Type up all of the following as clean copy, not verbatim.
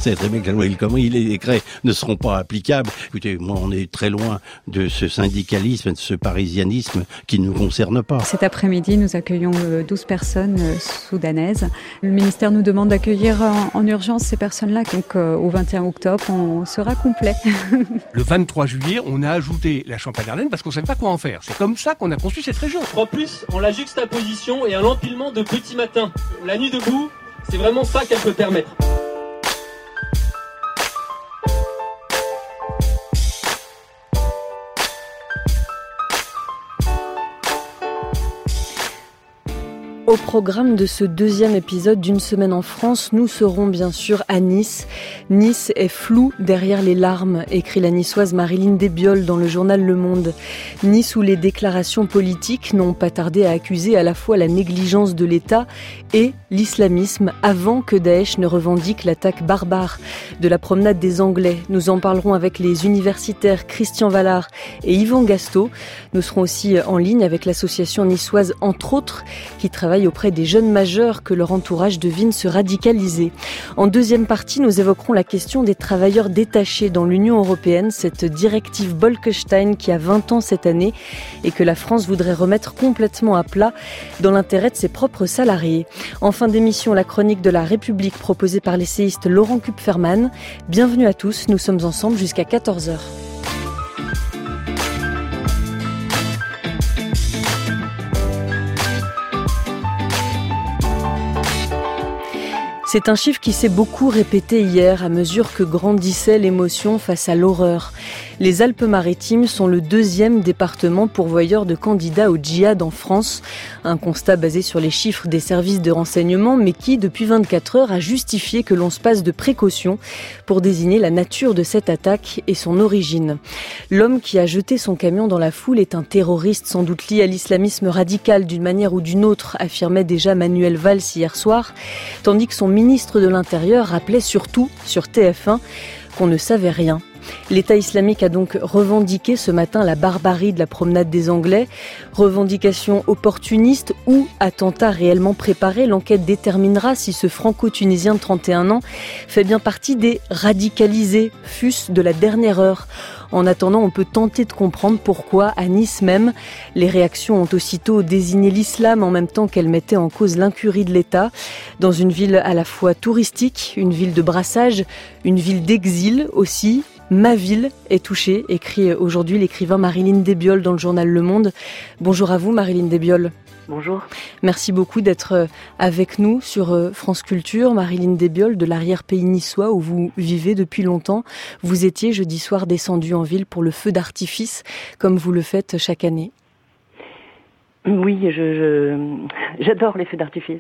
sait très bien que la loi El Khomri, les décrets ne seront pas applicables. Écoutez, moi, on est très loin de ce syndicalisme, de ce parisianisme qui ne nous concerne pas. Cet après-midi, nous accueillons 12 personnes soudanaises. Le ministère nous demande d'accueillir en urgence ces personnes-là. Donc, au 21 octobre, on sera complet. Le 23 juillet, on a ajouté la Champagne-Ardenne parce qu'on ne savait pas quoi en faire. C'est comme ça qu'on a construit cette région. En plus, en la juxtaposition et en l'empilement de petits matins. La nuit debout, c'est vraiment ça qu'elle peut permettre. Au programme de ce deuxième épisode d'Une semaine en France, nous serons bien sûr à Nice. Nice est floue derrière les larmes, écrit la niçoise Maryline Desbioles dans le journal Le Monde. Nice où les déclarations politiques n'ont pas tardé à accuser à la fois la négligence de l'État et l'islamisme avant que Daesh ne revendique l'attaque barbare de la promenade des Anglais. Nous en parlerons avec les universitaires Christian Vallard et Yvan Gastaud. Nous serons aussi en ligne avec l'association niçoise Entre autres qui travaille auprès des jeunes majeurs que leur entourage devine se radicaliser. En deuxième partie, nous évoquerons la question des travailleurs détachés dans l'Union européenne, cette directive Bolkestein qui a 20 ans cette année et que la France voudrait remettre complètement à plat dans l'intérêt de ses propres salariés. En fin d'émission, la chronique de la République proposée par l'essayiste Laurent Kupferman. Bienvenue à tous, nous sommes ensemble jusqu'à 14h. C'est un chiffre qui s'est beaucoup répété hier à mesure que grandissait l'émotion face à l'horreur. Les Alpes-Maritimes sont le deuxième département pourvoyeur de candidats au djihad en France. Un constat basé sur les chiffres des services de renseignement, mais qui, depuis 24 heures, a justifié que l'on se passe de précautions pour désigner la nature de cette attaque et son origine. L'homme qui a jeté son camion dans la foule est un terroriste sans doute lié à l'islamisme radical d'une manière ou d'une autre, affirmait déjà Manuel Valls hier soir, tandis que son ministre de l'Intérieur rappelait surtout, sur TF1, qu'on ne savait rien. L'État islamique a donc revendiqué ce matin la barbarie de la promenade des Anglais. Revendication opportuniste ou attentat réellement préparé, l'enquête déterminera si ce franco-tunisien de 31 ans fait bien partie des radicalisés, fût-ce de la dernière heure. En attendant, on peut tenter de comprendre pourquoi, à Nice même, les réactions ont aussitôt désigné l'islam en même temps qu'elles mettaient en cause l'incurie de l'État. Dans une ville à la fois touristique, une ville de brassage, une ville d'exil aussi. Ma ville est touchée, écrit aujourd'hui l'écrivain Maryline Desbioles dans le journal Le Monde. Bonjour à vous Maryline Desbioles. Bonjour. Merci beaucoup d'être avec nous sur France Culture. Maryline Desbioles de l'arrière-pays niçois où vous vivez depuis longtemps. Vous étiez jeudi soir descendue en ville pour le feu d'artifice, comme vous le faites chaque année. Oui, j'adore les feux d'artifice.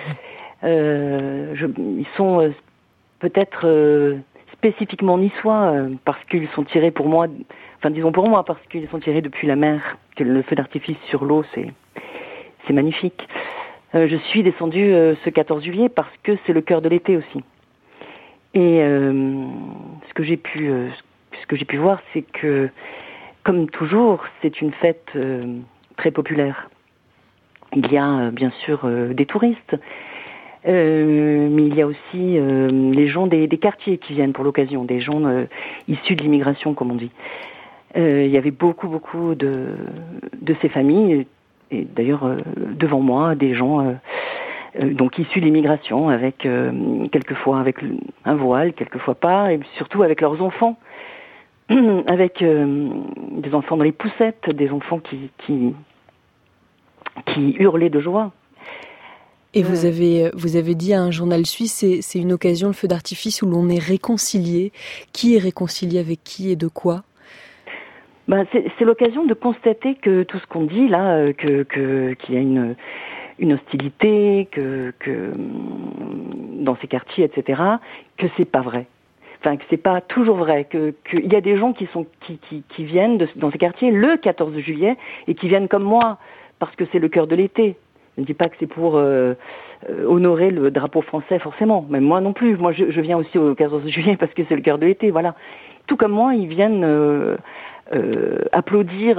Ils sont peut-être spécifiquement niçois parce qu'ils sont tirés pour moi, parce qu'ils sont tirés depuis la mer, que le feu d'artifice sur l'eau, c'est magnifique. Je suis descendue ce 14 juillet parce que c'est le cœur de l'été aussi. Et ce que j'ai pu voir, c'est que, comme toujours, c'est une fête très populaire. Il y a bien sûr des touristes, mais il y a aussi les gens des quartiers qui viennent pour l'occasion, des gens issus de l'immigration, comme on dit. Il y avait beaucoup de ces familles, et d'ailleurs devant moi, des gens donc issus de l'immigration, avec quelquefois avec un voile, quelquefois pas, et surtout avec leurs enfants, avec des enfants dans les poussettes, des enfants qui hurlaient de joie. Et vous avez dit à un journal suisse, c'est une occasion, le feu d'artifice, où l'on est réconcilié. Qui est réconcilié avec qui et de quoi ? C'est l'occasion de constater que tout ce qu'on dit là, qu'il y a une hostilité, que dans ces quartiers, etc., que c'est pas vrai. Enfin, que c'est pas toujours vrai. Qu'il y a des gens qui viennent dans ces quartiers le 14 juillet et qui viennent comme moi parce que c'est le cœur de l'été. Je ne dis pas que c'est pour honorer le drapeau français forcément, même moi non plus. Moi, je viens aussi au 14 juillet parce que c'est le cœur de l'été, voilà. Tout comme moi, ils viennent applaudir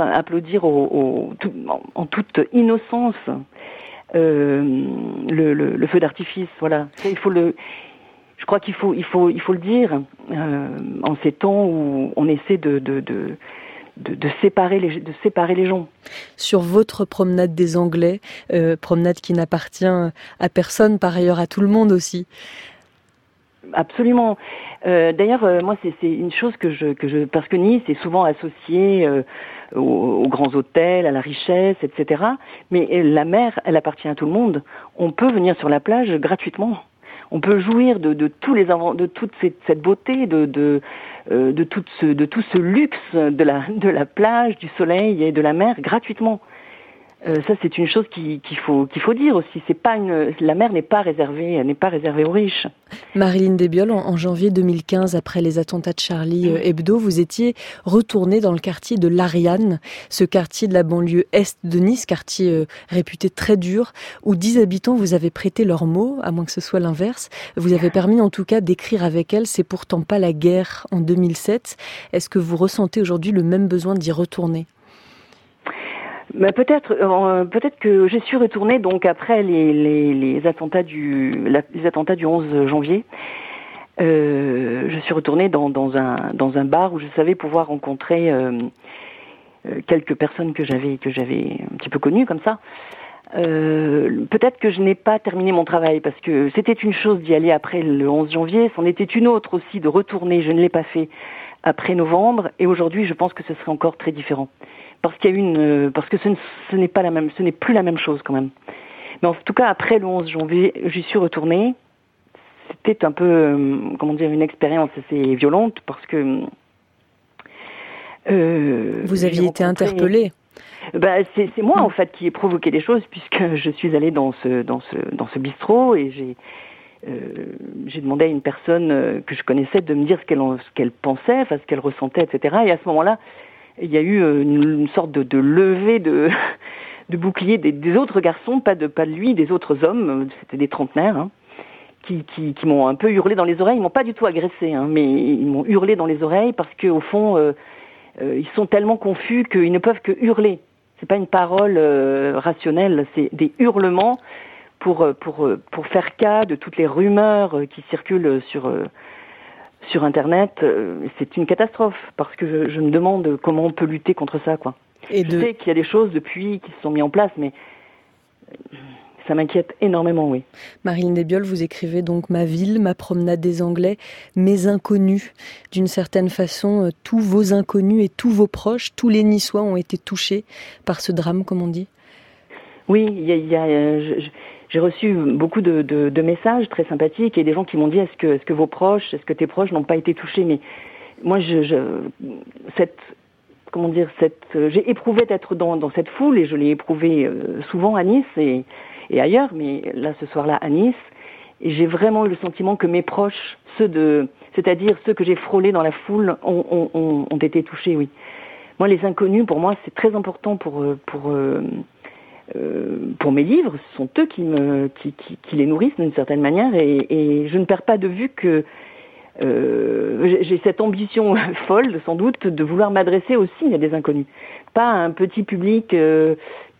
en toute innocence le feu d'artifice, voilà. Ça, je crois qu'il faut le dire en ces temps où on essaie de séparer les gens. Sur votre promenade des Anglais, promenade qui n'appartient à personne, par ailleurs à tout le monde aussi. Absolument. D'ailleurs, moi, c'est une chose parce que Nice est souvent associée aux grands hôtels, à la richesse, etc. Mais la mer, elle appartient à tout le monde. On peut venir sur la plage gratuitement. On peut jouir de toute cette beauté, de tout ce luxe de la plage, du soleil et de la mer gratuitement. Ça, c'est une chose qu'il faut dire aussi. La mer n'est pas réservée aux riches. Marilyn Desbioles, en janvier 2015, après les attentats de Charlie Hebdo, vous étiez retournée dans le quartier de l'Ariane, ce quartier de la banlieue est de Nice, quartier réputé très dur, où 10 habitants vous avez prêté leurs mots, à moins que ce soit l'inverse. Vous avez permis en tout cas d'écrire avec elle « C'est pourtant pas la guerre » en 2007. Est-ce que vous ressentez aujourd'hui le même besoin d'y retourner ? Mais peut-être que j'y suis retournée donc après les attentats du 11 janvier. Je suis retournée dans un bar où je savais pouvoir rencontrer quelques personnes que j'avais un petit peu connues comme ça. Peut-être que je n'ai pas terminé mon travail parce que c'était une chose d'y aller après le 11 janvier, c'en était une autre aussi de retourner. Je ne l'ai pas fait après novembre et aujourd'hui je pense que ce serait encore très différent. Parce que ce n'est plus la même chose quand même. Mais en tout cas, après le 11 janvier, j'y suis retournée. C'était un peu, une expérience assez violente parce que... vous aviez été interpellée. C'est moi en fait qui ai provoqué les choses puisque je suis allée dans ce bistrot et j'ai demandé à une personne que je connaissais de me dire ce qu'elle pensait, enfin ce qu'elle ressentait, etc. Et à ce moment-là, il y a eu une sorte de levée de bouclier des autres garçons, pas de lui, des autres hommes, c'était des trentenaires, hein, qui m'ont un peu hurlé dans les oreilles. Ils m'ont pas du tout agressé, hein, mais ils m'ont hurlé dans les oreilles parce qu'au fond, ils sont tellement confus qu'ils ne peuvent que hurler. C'est pas une parole rationnelle, c'est des hurlements pour faire cas de toutes les rumeurs qui circulent sur Internet. C'est une catastrophe parce que je me demande comment on peut lutter contre ça, quoi. Je sais qu'il y a des choses depuis qui se sont mises en place, mais ça m'inquiète énormément, oui. Marilyn Desbioles, vous écrivez donc « Ma ville, ma promenade des Anglais, mes inconnus ». D'une certaine façon, tous vos inconnus et tous vos proches, tous les Niçois ont été touchés par ce drame, comme on dit. Oui, j'ai reçu beaucoup de messages très sympathiques et des gens qui m'ont dit est-ce que tes proches n'ont pas été touchés, mais moi j'ai éprouvé d'être dans cette foule et je l'ai éprouvé souvent à Nice et ailleurs, mais là ce soir-là à Nice, et j'ai vraiment eu le sentiment que mes proches, c'est-à-dire ceux que j'ai frôlés dans la foule, ont été touchés, oui. Moi, les inconnus, pour moi, c'est très important pour mes livres, ce sont eux qui les nourrissent d'une certaine manière et je ne perds pas de vue que j'ai cette ambition folle, sans doute, de vouloir m'adresser aussi à des inconnus. Pas à un petit public, de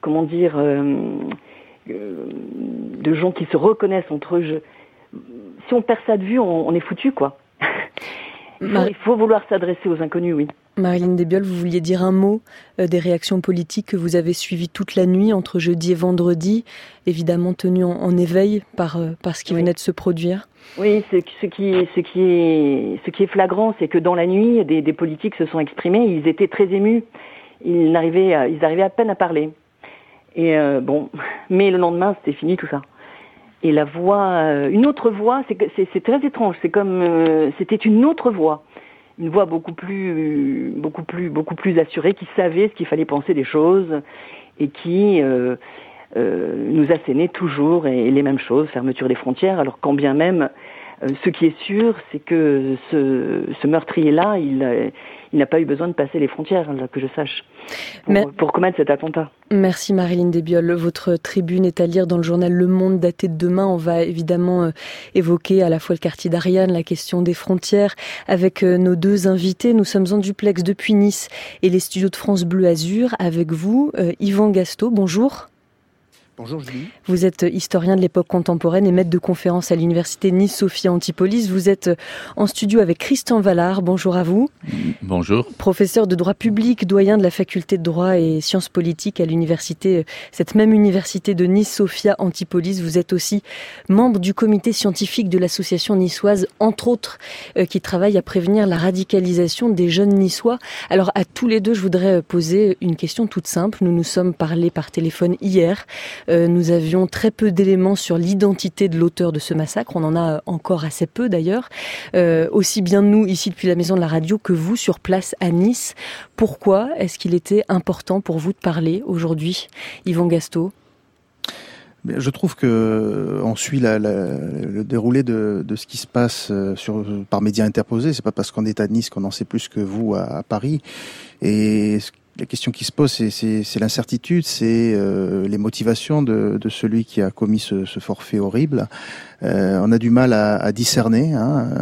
gens qui se reconnaissent entre eux. Si on perd ça de vue, on est foutu, quoi. Il faut vouloir s'adresser aux inconnus, oui. Marilyn Desbioles, vous vouliez dire un mot des réactions politiques que vous avez suivies toute la nuit entre jeudi et vendredi, évidemment tenues en éveil par ce qui venait de se produire. Oui, ce qui est flagrant, c'est que dans la nuit, des politiques se sont exprimés, ils étaient très émus, ils arrivaient à peine à parler. Et mais le lendemain, c'était fini tout ça. Et la voix, une autre voix, c'est très étrange, c'est comme c'était une autre voix. Une voix beaucoup plus assurée, qui savait ce qu'il fallait penser des choses et qui nous assénait toujours et les mêmes choses, fermeture des frontières, alors quand bien même ce qui est sûr, c'est que ce meurtrier-là, il n'a pas eu besoin de passer les frontières, là, que je sache, pour commettre cet attentat. Merci Marilyn Desbioles. Votre tribune est à lire dans le journal Le Monde, daté de demain. On va évidemment évoquer à la fois le quartier d'Ariane, la question des frontières, avec nos deux invités. Nous sommes en duplex depuis Nice et les studios de France Bleu Azur. Avec vous, Yvan Gastaud, bonjour. Bonjour Julie. Vous êtes historien de l'époque contemporaine et maître de conférence à l'université Nice-Sophia Antipolis. Vous êtes en studio avec Christian Vallard. Bonjour à vous. Bonjour. Professeur de droit public, doyen de la faculté de droit et sciences politiques à l'université, cette même université de Nice-Sophia Antipolis. Vous êtes aussi membre du comité scientifique de l'association niçoise, entre autres, qui travaille à prévenir la radicalisation des jeunes niçois. Alors à tous les deux, je voudrais poser une question toute simple. Nous nous sommes parlé par téléphone hier. Nous avions très peu d'éléments sur l'identité de l'auteur de ce massacre. On en a encore assez peu d'ailleurs. Aussi bien nous, ici depuis la Maison de la Radio, que vous, sur place à Nice. Pourquoi est-ce qu'il était important pour vous de parler aujourd'hui, Yvan Gastaut ? Je trouve que on suit le déroulé de ce qui se passe par médias interposés. C'est pas parce qu'on est à Nice qu'on en sait plus que vous à Paris. Et la question qui se pose, c'est l'incertitude, c'est les motivations de celui qui a commis ce forfait horrible. On a du mal à discerner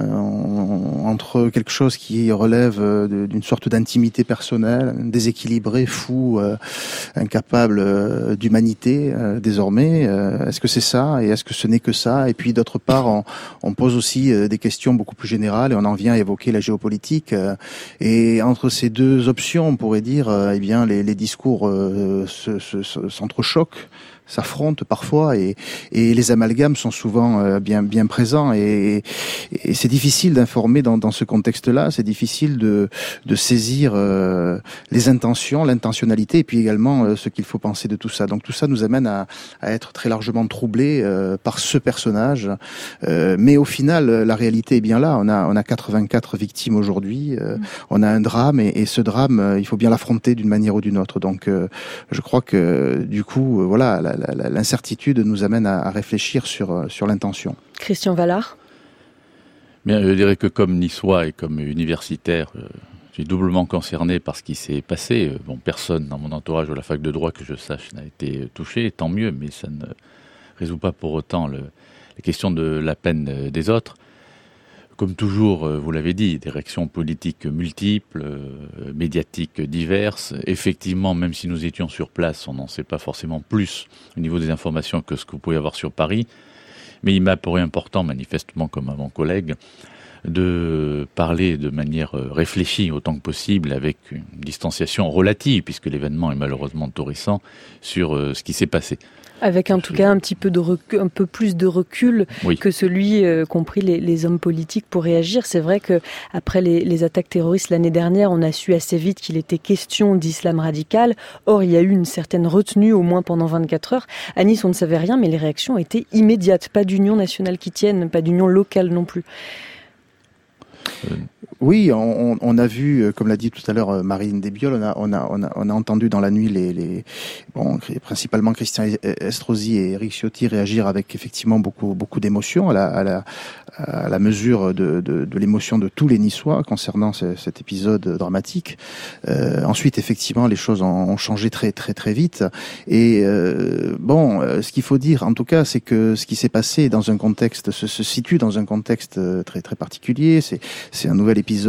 entre quelque chose qui relève d'une sorte d'intimité personnelle, déséquilibré, fou, incapable d'humanité désormais. Est-ce que c'est ça et est-ce que ce n'est que ça? Et puis d'autre part, on pose aussi des questions beaucoup plus générales et on en vient à évoquer la géopolitique. Et entre ces deux options, on pourrait dire, eh bien, les discours s'entrechoquent, s'affrontent parfois et les amalgames sont souvent bien présents et c'est difficile d'informer dans ce contexte-là, c'est difficile de saisir les intentions, l'intentionnalité et puis également ce qu'il faut penser de tout ça. Donc tout ça nous amène à être très largement troublés par ce personnage, mais au final la réalité est bien là. On a 84 victimes aujourd'hui, on a un drame et ce drame il faut bien l'affronter d'une manière ou d'une autre. Donc je crois que du coup voilà l'incertitude nous amène à réfléchir sur l'intention. Christian Vallard. Bien, je dirais que comme niçois et comme universitaire, je suis doublement concerné par ce qui s'est passé. Bon, personne dans mon entourage de la fac de droit que je sache n'a été touché, tant mieux, mais ça ne résout pas pour autant la question de la peine des autres. Comme toujours, vous l'avez dit, des réactions politiques multiples, médiatiques diverses. Effectivement, même si nous étions sur place, on n'en sait pas forcément plus au niveau des informations que ce que vous pouvez avoir sur Paris. Mais il m'a paru important, manifestement comme à mon collègue, de parler de manière réfléchie autant que possible, avec une distanciation relative, puisque l'événement est malheureusement tout récent, sur ce qui s'est passé. Avec en tout cas un petit peu de recul, un peu plus de recul que celui qu'ont pris les hommes politiques pour réagir. C'est vrai que après les attaques terroristes l'année dernière, on a su assez vite qu'il était question d'islam radical. Or, il y a eu une certaine retenue, au moins pendant 24 heures. À Nice, on ne savait rien, mais les réactions étaient immédiates. Pas d'union nationale qui tienne, pas d'union locale non plus. Oui, on a vu, comme l'a dit tout à l'heure Marine Desbioles, on a entendu dans la nuit principalement Christian Estrosi et Éric Ciotti réagir avec effectivement beaucoup d'émotion à la mesure de l'émotion de tous les Niçois concernant cet épisode dramatique. Ensuite, effectivement, les choses ont changé très très très vite. Et ce qu'il faut dire, en tout cas, c'est que ce qui s'est passé se situe dans un contexte très très particulier. C'est un nouvel épisode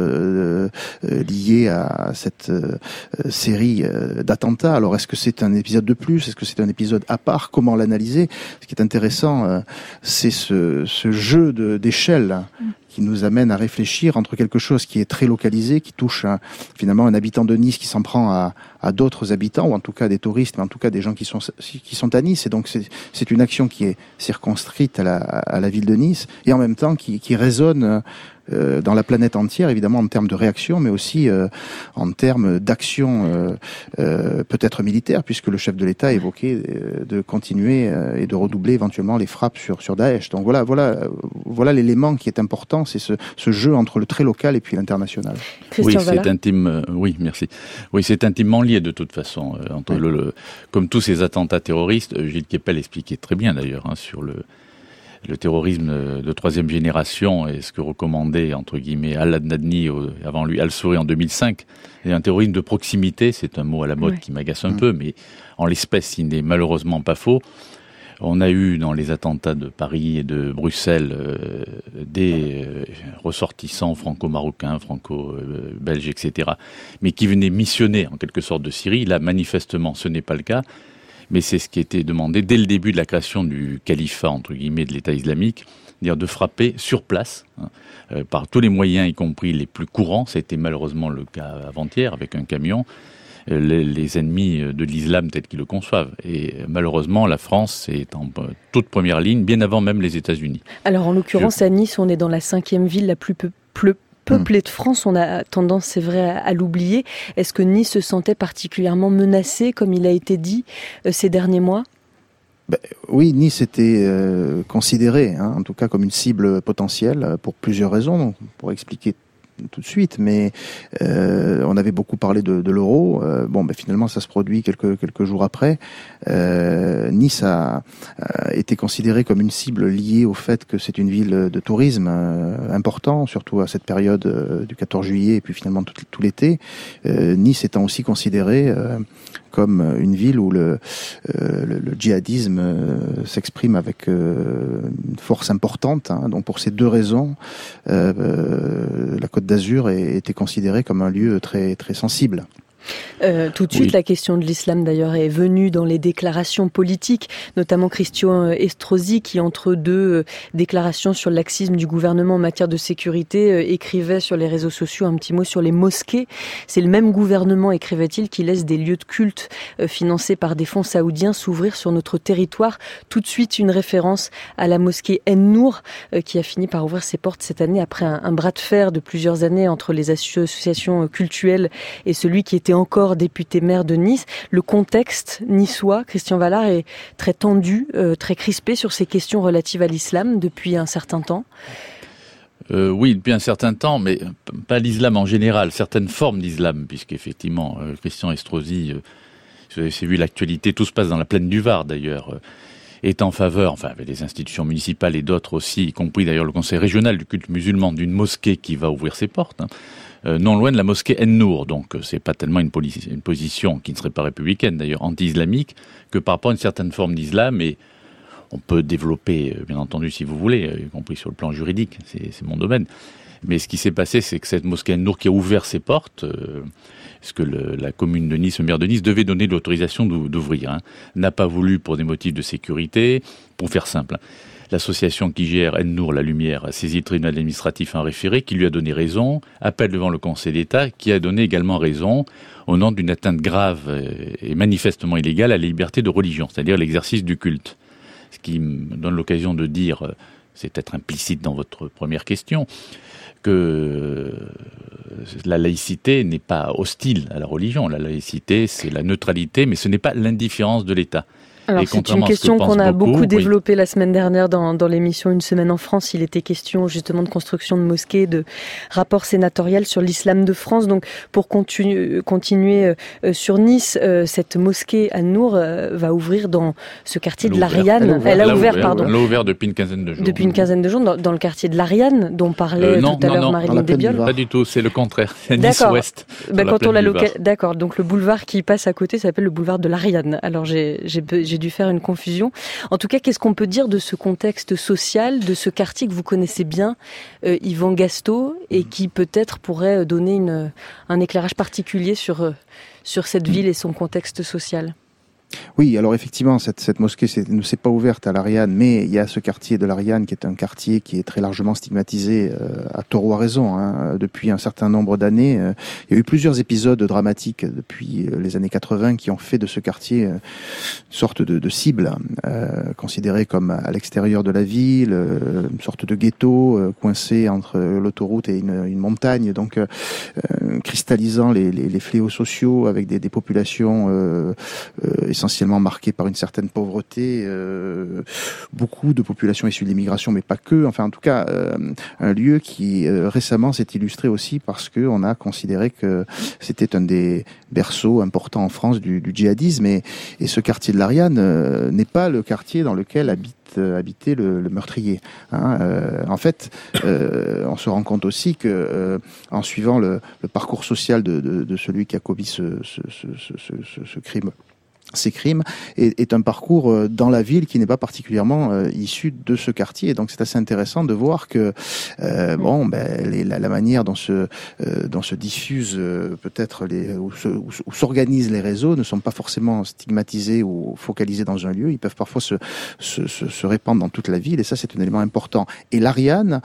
lié à cette série d'attentats. Alors, est-ce que c'est un épisode de plus? Est-ce que c'est un épisode à part? Comment l'analyser? Ce qui est intéressant, c'est ce jeu d'échelle qui nous amène à réfléchir entre quelque chose qui est très localisé, qui touche finalement un habitant de Nice qui s'en prend à d'autres habitants, ou en tout cas des touristes, mais en tout cas des gens qui sont à Nice. Et donc c'est une action qui est circonscrite à la ville de Nice, et en même temps qui résonne dans la planète entière, évidemment en termes de réaction, mais aussi en termes d'action peut-être militaire, puisque le chef de l'État évoquait de continuer et de redoubler éventuellement les frappes sur Daesh. Donc voilà l'élément qui est important, c'est ce jeu entre le très local et puis l'international. Oui, c'est intime. Oui, merci. Oui, c'est intimement lié de toute façon. Entre comme tous ces attentats terroristes, Gilles Kepel expliquait très bien d'ailleurs sur le terrorisme de troisième génération et ce que recommandait, entre guillemets, Al-Adnani, avant lui Al-Souri en 2005. Et un terrorisme de proximité, c'est un mot à la mode qui m'agace un peu, mais en l'espèce, il n'est malheureusement pas faux. On a eu dans les attentats de Paris et de Bruxelles des ressortissants franco-marocains, franco-belges, etc., mais qui venaient missionner en quelque sorte de Syrie. Là, manifestement, ce n'est pas le cas. mais c'est ce qui était demandé dès le début de la création du califat, entre guillemets, de l'État islamique, c'est-à-dire de frapper sur place, par tous les moyens, y compris les plus courants. C'était malheureusement le cas avant-hier avec un camion, les ennemis de l'islam tels qu'ils le conçoivent. Et malheureusement, la France est en toute première ligne, bien avant même les États-Unis. Alors en l'occurrence, à Nice, on est dans la 5e ville la plus peuplée de France. On a tendance, c'est vrai, à l'oublier. Est-ce que Nice se sentait particulièrement menacée, comme il a été dit ces derniers mois ? Oui, Nice était considérée, en tout cas, comme une cible potentielle pour plusieurs raisons. Donc, pour expliquer tout de suite, mais on avait beaucoup parlé de l'euro. Finalement, ça se produit quelques jours après. Nice a été considérée comme une cible liée au fait que c'est une ville de tourisme important, surtout à cette période du 14 juillet et puis finalement tout l'été. Nice étant aussi considérée comme une ville où le djihadisme s'exprime avec une force importante. Donc pour ces deux raisons, la Côte d'Azur était considérée comme un lieu très, très sensible. Tout de suite, la question de l'islam d'ailleurs est venue dans les déclarations politiques, notamment Christian Estrosi qui, entre deux déclarations sur le laxisme du gouvernement en matière de sécurité, écrivait sur les réseaux sociaux un petit mot sur les mosquées. C'est le même gouvernement, écrivait-il, qui laisse des lieux de culte financés par des fonds saoudiens s'ouvrir sur notre territoire. Tout de suite, une référence à la mosquée En-Nour qui a fini par ouvrir ses portes cette année après un bras de fer de plusieurs années entre les associations cultuelles et celui qui était encore député maire de Nice. Le contexte niçois, Christian Vallard, est très tendu, très crispé sur ces questions relatives à l'islam depuis un certain temps. Oui, depuis un certain temps, mais pas l'islam en général, certaines formes d'islam, puisqu'effectivement, Christian Estrosi, vous avez vu l'actualité, tout se passe dans la plaine du Var d'ailleurs, est en faveur, avec les institutions municipales et d'autres aussi, y compris d'ailleurs le conseil régional du culte musulman, d'une mosquée qui va ouvrir ses portes, non loin de la mosquée En-Nour. Donc c'est pas tellement une position qui ne serait pas républicaine d'ailleurs, anti-islamique, que par rapport à une certaine forme d'islam. Et on peut développer, bien entendu, si vous voulez, y compris sur le plan juridique, c'est mon domaine. Mais ce qui s'est passé, c'est que cette mosquée En-Nour qui a ouvert ses portes, ce que la commune de Nice, le maire de Nice, devait donner l'autorisation d'ouvrir, n'a pas voulu pour des motifs de sécurité, pour faire simple. L'association qui gère En-Nour, la Lumière, a saisi le tribunal administratif en référé, qui lui a donné raison, appel devant le Conseil d'État, qui a donné également raison au nom d'une atteinte grave et manifestement illégale à la liberté de religion, c'est-à-dire l'exercice du culte. Ce qui me donne l'occasion de dire, c'est peut-être implicite dans votre première question, que la laïcité n'est pas hostile à la religion. La laïcité, c'est la neutralité, mais ce n'est pas l'indifférence de l'État. Alors c'est une question qu'on a beaucoup développée la semaine dernière dans l'émission Une semaine en France. Il était question justement de construction de mosquées, de rapport sénatorial sur l'islam de France. Donc pour continuer sur Nice, cette mosquée En-Nour va ouvrir dans ce quartier de l'Ariane. Elle a ouvert depuis une quinzaine de jours. Depuis une quinzaine de jours dans le quartier de l'Ariane dont parlait tout à l'heure Marilyn Desbioles. Pas du tout, c'est le contraire. C'est Nice-Ouest. D'accord, donc le boulevard qui passe à côté s'appelle le boulevard de l'Ariane. Alors j'ai dû faire une confusion. En tout cas, qu'est-ce qu'on peut dire de ce contexte social, de ce quartier que vous connaissez bien, Yvan Gastaut, et qui peut-être pourrait donner un éclairage particulier sur cette ville et son contexte social? Oui, alors effectivement, cette mosquée ne s'est pas ouverte à l'Ariane, mais il y a ce quartier de l'Ariane qui est un quartier qui est très largement stigmatisé, à tort ou à raison, depuis un certain nombre d'années. Il y a eu plusieurs épisodes dramatiques depuis les années 80 qui ont fait de ce quartier une sorte de cible, considéré comme à l'extérieur de la ville, une sorte de ghetto coincé entre l'autoroute et une montagne, donc cristallisant les fléaux sociaux avec des populations essentiellement marqué par une certaine pauvreté, beaucoup de populations issues de l'immigration, mais pas que. Enfin, en tout cas, un lieu qui récemment s'est illustré aussi parce que on a considéré que c'était un des berceaux importants en France du djihadisme. Et ce quartier de l'Ariane n'est pas le quartier dans lequel habitait le meurtrier. En fait, on se rend compte aussi que en suivant le parcours social de celui qui a commis ce crime ces crimes, est un parcours dans la ville qui n'est pas particulièrement issu de ce quartier. Et donc c'est assez intéressant de voir que la manière dont se diffusent peut-être où s'organisent les réseaux ne sont pas forcément stigmatisés ou focalisés dans un lieu. Ils peuvent parfois se répandre dans toute la ville, et ça c'est un élément important. Et l'Ariane,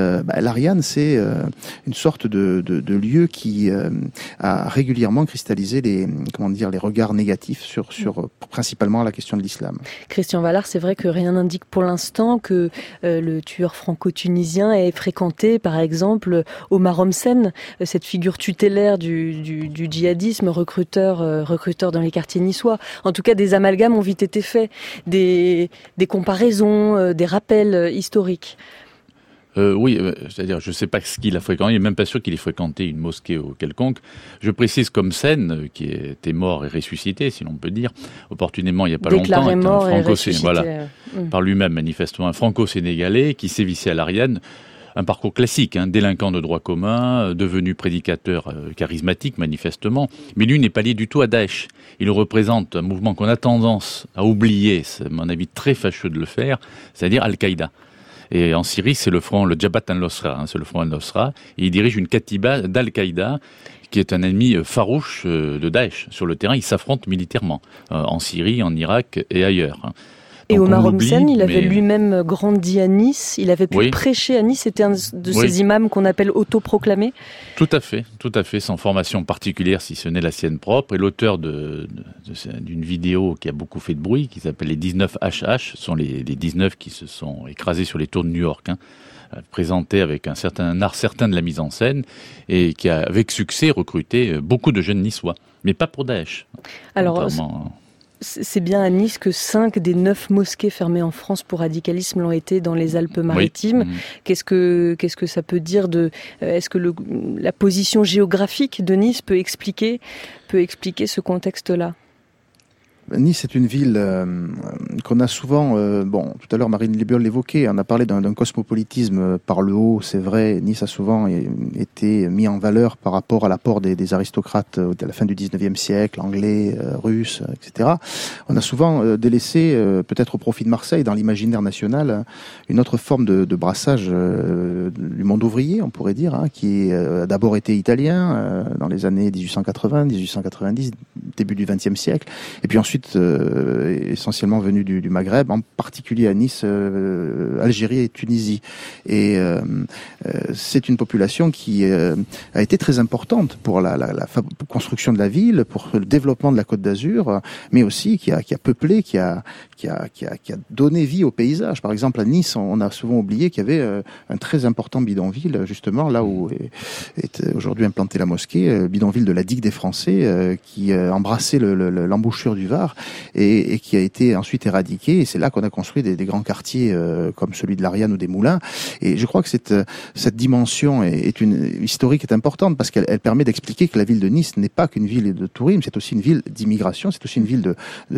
c'est une sorte de lieu qui a régulièrement cristallisé les regards négatifs sur principalement la question de l'islam. Christian Vallard, c'est vrai que rien n'indique pour l'instant que le tueur franco-tunisien ait fréquenté, par exemple, Omar Homsen, cette figure tutélaire du djihadisme, recruteur dans les quartiers niçois. En tout cas, des amalgames ont vite été faits, des comparaisons, des rappels historiques. C'est-à-dire, je ne sais pas ce qu'il a fréquenté, il n'est même pas sûr qu'il ait fréquenté une mosquée ou quelconque. Je précise qu'Homsen, qui était mort et ressuscité, si l'on peut dire, opportunément il n'y a pas déclaré longtemps, mort et ressuscité. Par lui-même manifestement, un franco-sénégalais qui sévissait à l'Ariane. Un parcours classique, délinquant de droit commun, devenu prédicateur charismatique manifestement, mais lui n'est pas lié du tout à Daesh. Il représente un mouvement qu'on a tendance à oublier, c'est à mon avis très fâcheux de le faire, c'est-à-dire Al-Qaïda. Et en Syrie, c'est le Jabhat al-Nusra, c'est le front al-Nusra, et il dirige une katiba d'Al-Qaïda, qui est un ennemi farouche de Daesh. Sur le terrain, ils s'affrontent militairement, en Syrie, en Irak et ailleurs. Et Omar Homsen, il avait lui-même grandi à Nice, il avait pu prêcher à Nice, c'était un de ces imams qu'on appelle autoproclamés. Tout à fait, sans formation particulière, si ce n'est la sienne propre. Et l'auteur d'une vidéo qui a beaucoup fait de bruit, qui s'appelle les 19 HH, sont les 19 qui se sont écrasés sur les tours de New York, présenté avec un art certain de la mise en scène, et qui a, avec succès, recruté beaucoup de jeunes niçois, mais pas pour Daesh. Alors, c'est bien à Nice que 5 des 9 mosquées fermées en France pour radicalisme l'ont été dans les Alpes-Maritimes. Oui. Qu'est-ce que ça peut dire est-ce que la position géographique de Nice peut expliquer ce contexte-là ? Nice est une ville qu'on a souvent, tout à l'heure Marine Libiol l'évoquait, on a parlé d'un cosmopolitisme par le haut, c'est vrai, Nice a souvent été mis en valeur par rapport à l'apport des aristocrates à la fin du 19e siècle, anglais, russes, etc. On a souvent délaissé, peut-être au profit de Marseille, dans l'imaginaire national, une autre forme de brassage du monde ouvrier, on pourrait dire, qui a d'abord été italien dans les années 1880, 1890, début du 20e siècle, et puis ensuite essentiellement venu du Maghreb, en particulier à Nice, Algérie et Tunisie. Et c'est une population qui a été très importante pour la construction de la ville, pour le développement de la Côte d'Azur, mais aussi qui a peuplé, qui a donné vie au paysage. Par exemple, à Nice, on a souvent oublié qu'il y avait un très important bidonville, justement, là où est aujourd'hui implantée la mosquée, bidonville de la Digue des Français, qui embrassait l'embouchure du Var, et qui a été ensuite éradiqué, et c'est là qu'on a construit des grands quartiers comme celui de l'Ariane ou des Moulins. Et je crois que cette dimension historique est importante, parce qu'elle permet d'expliquer que la ville de Nice n'est pas qu'une ville de tourisme, c'est aussi une ville d'immigration, c'est aussi une ville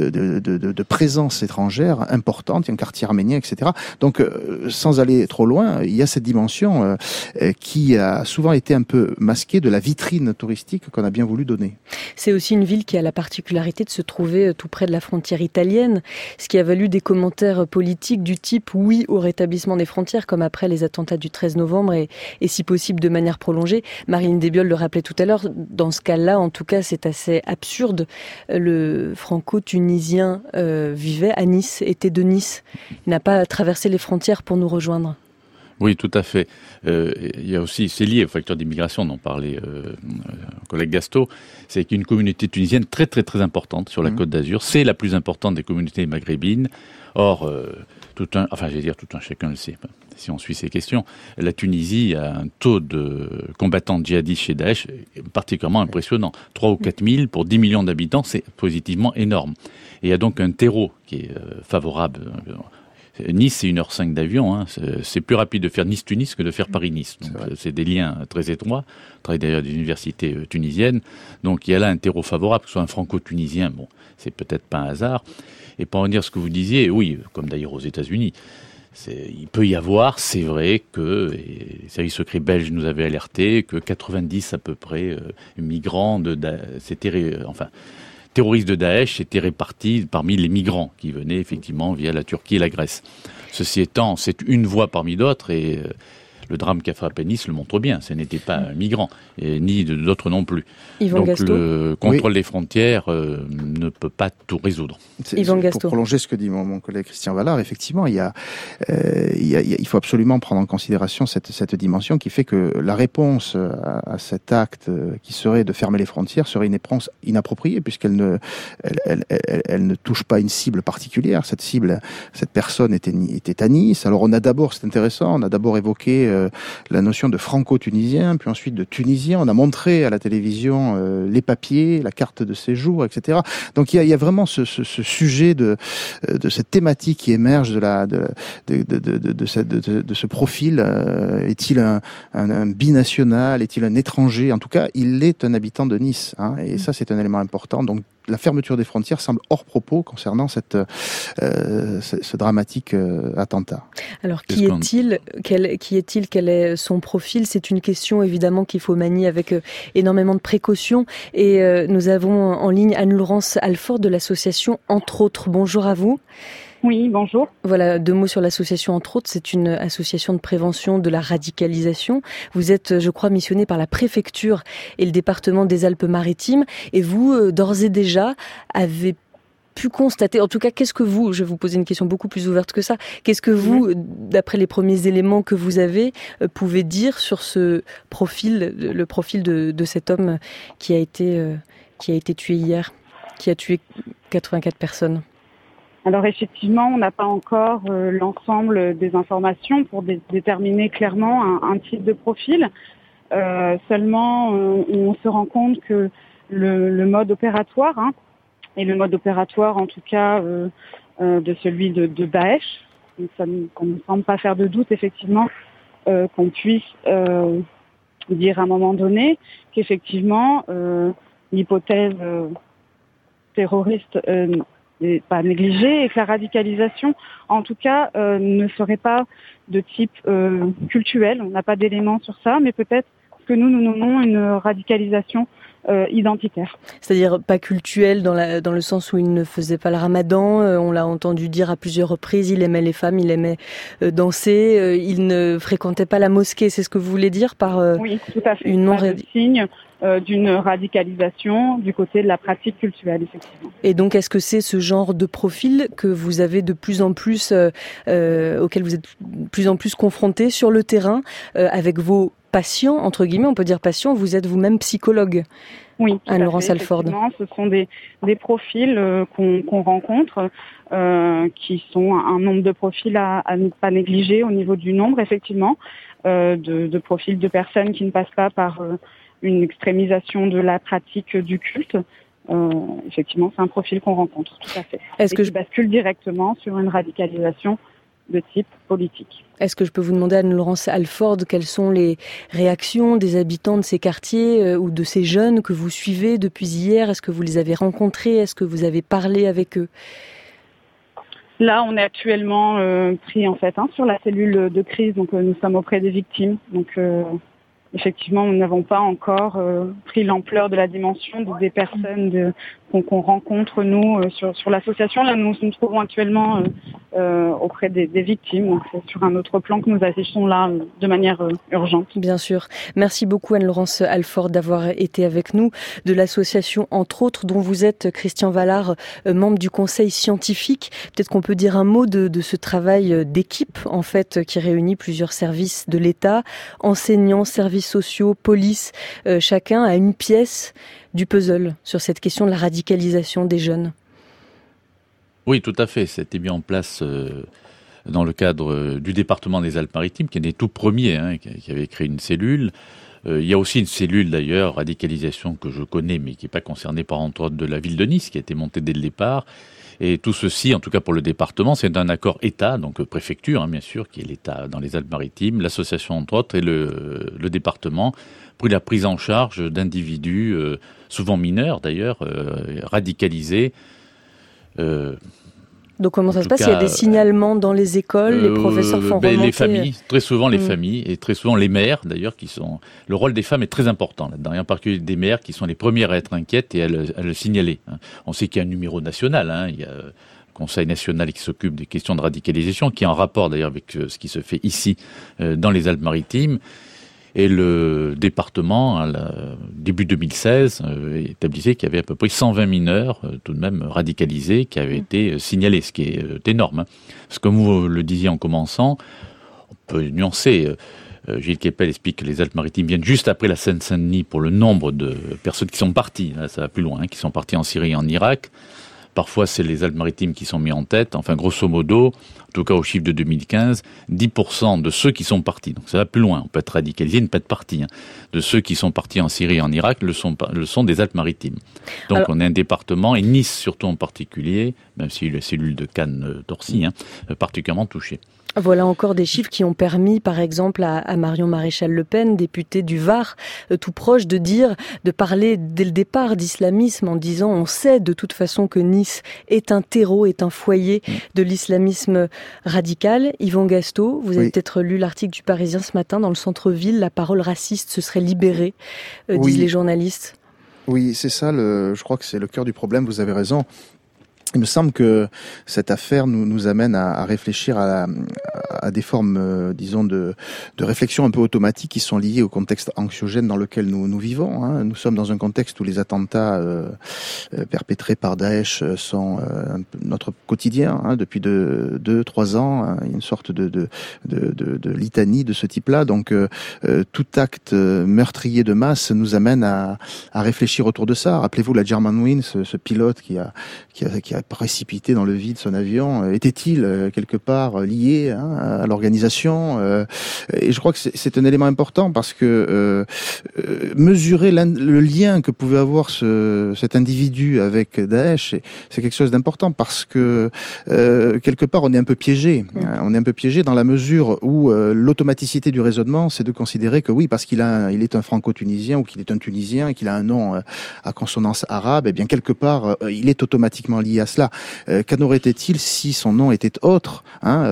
de présence étrangère importante, il y a un quartier arménien, etc. Donc sans aller trop loin, il y a cette dimension qui a souvent été un peu masquée de la vitrine touristique qu'on a bien voulu donner. C'est aussi une ville qui a la particularité de se trouver tout près de la frontière italienne, ce qui a valu des commentaires politiques du type « oui au rétablissement des frontières », comme après les attentats du 13 novembre et si possible de manière prolongée. Marine Desbiol le rappelait tout à l'heure, dans ce cas-là, en tout cas, c'est assez absurde. Le franco-tunisien vivait à Nice, était de Nice. Il n'a pas traversé les frontières pour nous rejoindre. Oui, tout à fait. Il y a aussi, c'est lié au facteur d'immigration dont parlait mon collègue Gasto, c'est qu'une communauté tunisienne très très très importante sur la Côte d'Azur, c'est la plus importante des communautés maghrébines. Or, tout un chacun le sait, si on suit ces questions, la Tunisie a un taux de combattants djihadistes chez Daesh particulièrement impressionnant. 3 ou 4 000 pour 10 millions d'habitants, c'est positivement énorme. Et il y a donc un terreau qui est favorable. Nice, c'est 1h05 d'avion. C'est plus rapide de faire Nice-Tunis que de faire Paris-Nice. Donc, c'est des liens très étroits. Je travaille d'ailleurs à l'université tunisienne. Donc, il y a là un terreau favorable, que ce soit un franco-tunisien. Bon, c'est peut-être pas un hasard. Et pour en dire ce que vous disiez, oui, comme d'ailleurs aux États-Unis, il peut y avoir, c'est vrai que les services secrets belges nous avaient alerté que 90 à peu près migrants terroristes de Daesh étaient répartis parmi les migrants qui venaient effectivement via la Turquie et la Grèce. Ceci étant, c'est une voie parmi d'autres et le drame qu'a frappé Nice le montre bien. Ce n'était pas un migrant, ni d'autres non plus. Yvan Donc Gastaut. le contrôle des frontières ne peut pas tout résoudre. Pour prolonger ce que dit mon collègue Christian Vallard, effectivement, il faut absolument prendre en considération cette dimension qui fait que la réponse à cet acte qui serait de fermer les frontières serait une réponse inappropriée puisqu'elle ne touche pas une cible particulière. Cette personne était à Nice. Alors c'est intéressant, on a d'abord évoqué la notion de franco-tunisien, puis ensuite de tunisien. On a montré à la télévision les papiers, la carte de séjour, etc. Donc il y a vraiment ce sujet de cette thématique qui émerge de ce profil. Est-il un binational? Est-il un étranger? En tout cas, il est un habitant de Nice. Et ça, c'est un élément important. Donc la fermeture des frontières semble hors propos concernant ce dramatique attentat. Alors, qui est-il? Quel est son profil? C'est une question évidemment qu'il faut manier avec énormément de précautions. Et nous avons en ligne Anne-Laurence Alford de l'association Entre autres. Bonjour à vous. Oui, bonjour. Voilà, 2 mots sur l'association Entre autres. C'est une association de prévention de la radicalisation. Vous êtes, je crois, missionné par la préfecture et le département des Alpes-Maritimes. Et vous, d'ores et déjà, avez pu constater, en tout cas, je vais vous poser une question beaucoup plus ouverte que ça, qu'est-ce que vous, d'après les premiers éléments que vous avez, pouvez dire sur ce profil, le profil de cet homme qui a été tué hier, qui a tué 84 personnes? Alors effectivement, on n'a pas encore l'ensemble des informations pour déterminer clairement un type de profil. Seulement, on se rend compte que le mode opératoire, et le mode opératoire en tout cas de celui de Daesh, ça ne semble pas faire de doute effectivement qu'on puisse dire à un moment donné qu'effectivement l'hypothèse terroriste n'est pas négligée et que la radicalisation, en tout cas, ne serait pas de type cultuel. On n'a pas d'éléments sur ça, mais peut-être que nous nommons une radicalisation identitaire. C'est-à-dire pas cultuel dans le sens où il ne faisait pas le ramadan, on l'a entendu dire à plusieurs reprises, il aimait les femmes, il aimait danser, il ne fréquentait pas la mosquée, c'est ce que vous voulez dire par oui, tout à fait. Une signe d'une radicalisation du côté de la pratique culturelle, effectivement. Et donc, est-ce que c'est ce genre de profil que vous avez de plus en plus, auquel vous êtes de plus en plus confrontés sur le terrain, avec vos patients, entre guillemets, on peut dire patients, vous êtes vous-même psychologue? Oui, Anne-Laurence Alford. Ce sont des profils qu'on rencontre, qui sont un nombre de profils à ne pas négliger au niveau du nombre, effectivement, de profils de personnes qui ne passent pas par une extrémisation de la pratique du culte. Effectivement, c'est un profil qu'on rencontre, tout à fait. Qui bascule directement sur une radicalisation de type politique. Est-ce que je peux vous demander, Anne-Laurence Alford, quelles sont les réactions des habitants de ces quartiers ou de ces jeunes que vous suivez depuis hier? Est-ce que vous les avez rencontrés? Est-ce que vous avez parlé avec eux? Là, on est actuellement pris en fait sur la cellule de crise, donc nous sommes auprès des victimes. Donc effectivement, nous n'avons pas encore pris l'ampleur de la dimension des personnes qu'on rencontre, nous, sur l'association. Là, nous nous trouvons actuellement auprès des victimes. Donc, c'est sur un autre plan que nous agissons là de manière urgente. Bien sûr. Merci beaucoup, Anne-Laurence Alford, d'avoir été avec nous, de l'association Entre autres, dont vous êtes, Christian Vallard, membre du conseil scientifique. Peut-être qu'on peut dire un mot de ce travail d'équipe, en fait, qui réunit plusieurs services de l'État, enseignants, services sociaux, police, chacun a une pièce du puzzle sur cette question de la radicalisation des jeunes. Oui, tout à fait. C'était mis en place dans le cadre du département des Alpes-Maritimes, qui est né tout premier, qui avait créé une cellule. Il y a aussi une cellule d'ailleurs, radicalisation, que je connais, mais qui n'est pas concernée par entre autres de la ville de Nice, qui a été montée dès le départ. Et tout ceci, en tout cas pour le département, c'est un accord État, donc préfecture, bien sûr, qui est l'État dans les Alpes-Maritimes, l'association entre autres et le département, pour la prise en charge d'individus, souvent mineurs d'ailleurs, radicalisés. Donc comment ça se passe ? Il y a des signalements dans les écoles, les professeurs font remonter... Les familles, très souvent les familles, et très souvent les mères d'ailleurs, qui sont... Le rôle des femmes est très important là-dedans, et en particulier des mères qui sont les premières à être inquiètes et à le signaler. On sait qu'il y a un numéro national, il y a le Conseil national qui s'occupe des questions de radicalisation, qui est en rapport d'ailleurs avec ce qui se fait ici, dans les Alpes-Maritimes. Et le département, début 2016, établissait qu'il y avait à peu près 120 mineurs, tout de même radicalisés, qui avaient été signalés, ce qui est énorme. Parce que comme vous le disiez en commençant, on peut nuancer. Gilles Kepel explique que les Alpes-Maritimes viennent juste après la Seine-Saint-Denis pour le nombre de personnes qui sont parties, là ça va plus loin, qui sont parties en Syrie et en Irak. Parfois, c'est les Alpes-Maritimes qui sont mis en tête. Enfin, grosso modo, en tout cas au chiffre de 2015, 10% de ceux qui sont partis, donc ça va plus loin, on peut être radicalisé, ne pas être parti, de ceux qui sont partis en Syrie et en Irak le sont des Alpes-Maritimes. Donc alors, on est un département, et Nice surtout en particulier, même si les cellules de Cannes-Torcy, particulièrement touchées. Voilà encore des chiffres qui ont permis, par exemple, à Marion Maréchal-Le Pen, députée du Var, tout proche, de parler dès le départ d'islamisme en disant on sait de toute façon que Nice est un terreau, est un foyer de l'islamisme radical. Yvan Gastaut, vous avez peut-être lu l'article du Parisien ce matin, dans le centre-ville, la parole raciste se serait libérée, disent les journalistes. Oui, c'est ça, je crois que c'est le cœur du problème, vous avez raison. Il me semble que cette affaire nous amène à réfléchir à des formes, disons, de réflexion un peu automatiques qui sont liées au contexte anxiogène dans lequel nous vivons. Nous sommes dans un contexte où les attentats perpétrés par Daesh sont notre quotidien depuis 2-3 ans. Il y a une sorte de litanie de ce type-là. Donc, tout acte meurtrier de masse nous amène à réfléchir autour de ça. Rappelez-vous la Germanwings, ce pilote qui a précipité dans le vide son avion, était-il quelque part lié à l'organisation et je crois que c'est un élément important parce que mesurer le lien que pouvait avoir cet individu avec Daesh, c'est quelque chose d'important parce que quelque part on est un peu piégé. On est un peu piégé dans la mesure où l'automaticité du raisonnement, c'est de considérer que oui, parce il est un franco-tunisien ou qu'il est un tunisien et qu'il a un nom à consonance arabe, et bien quelque part il est automatiquement lié à cela. Qu'en aurait-il si son nom était autre,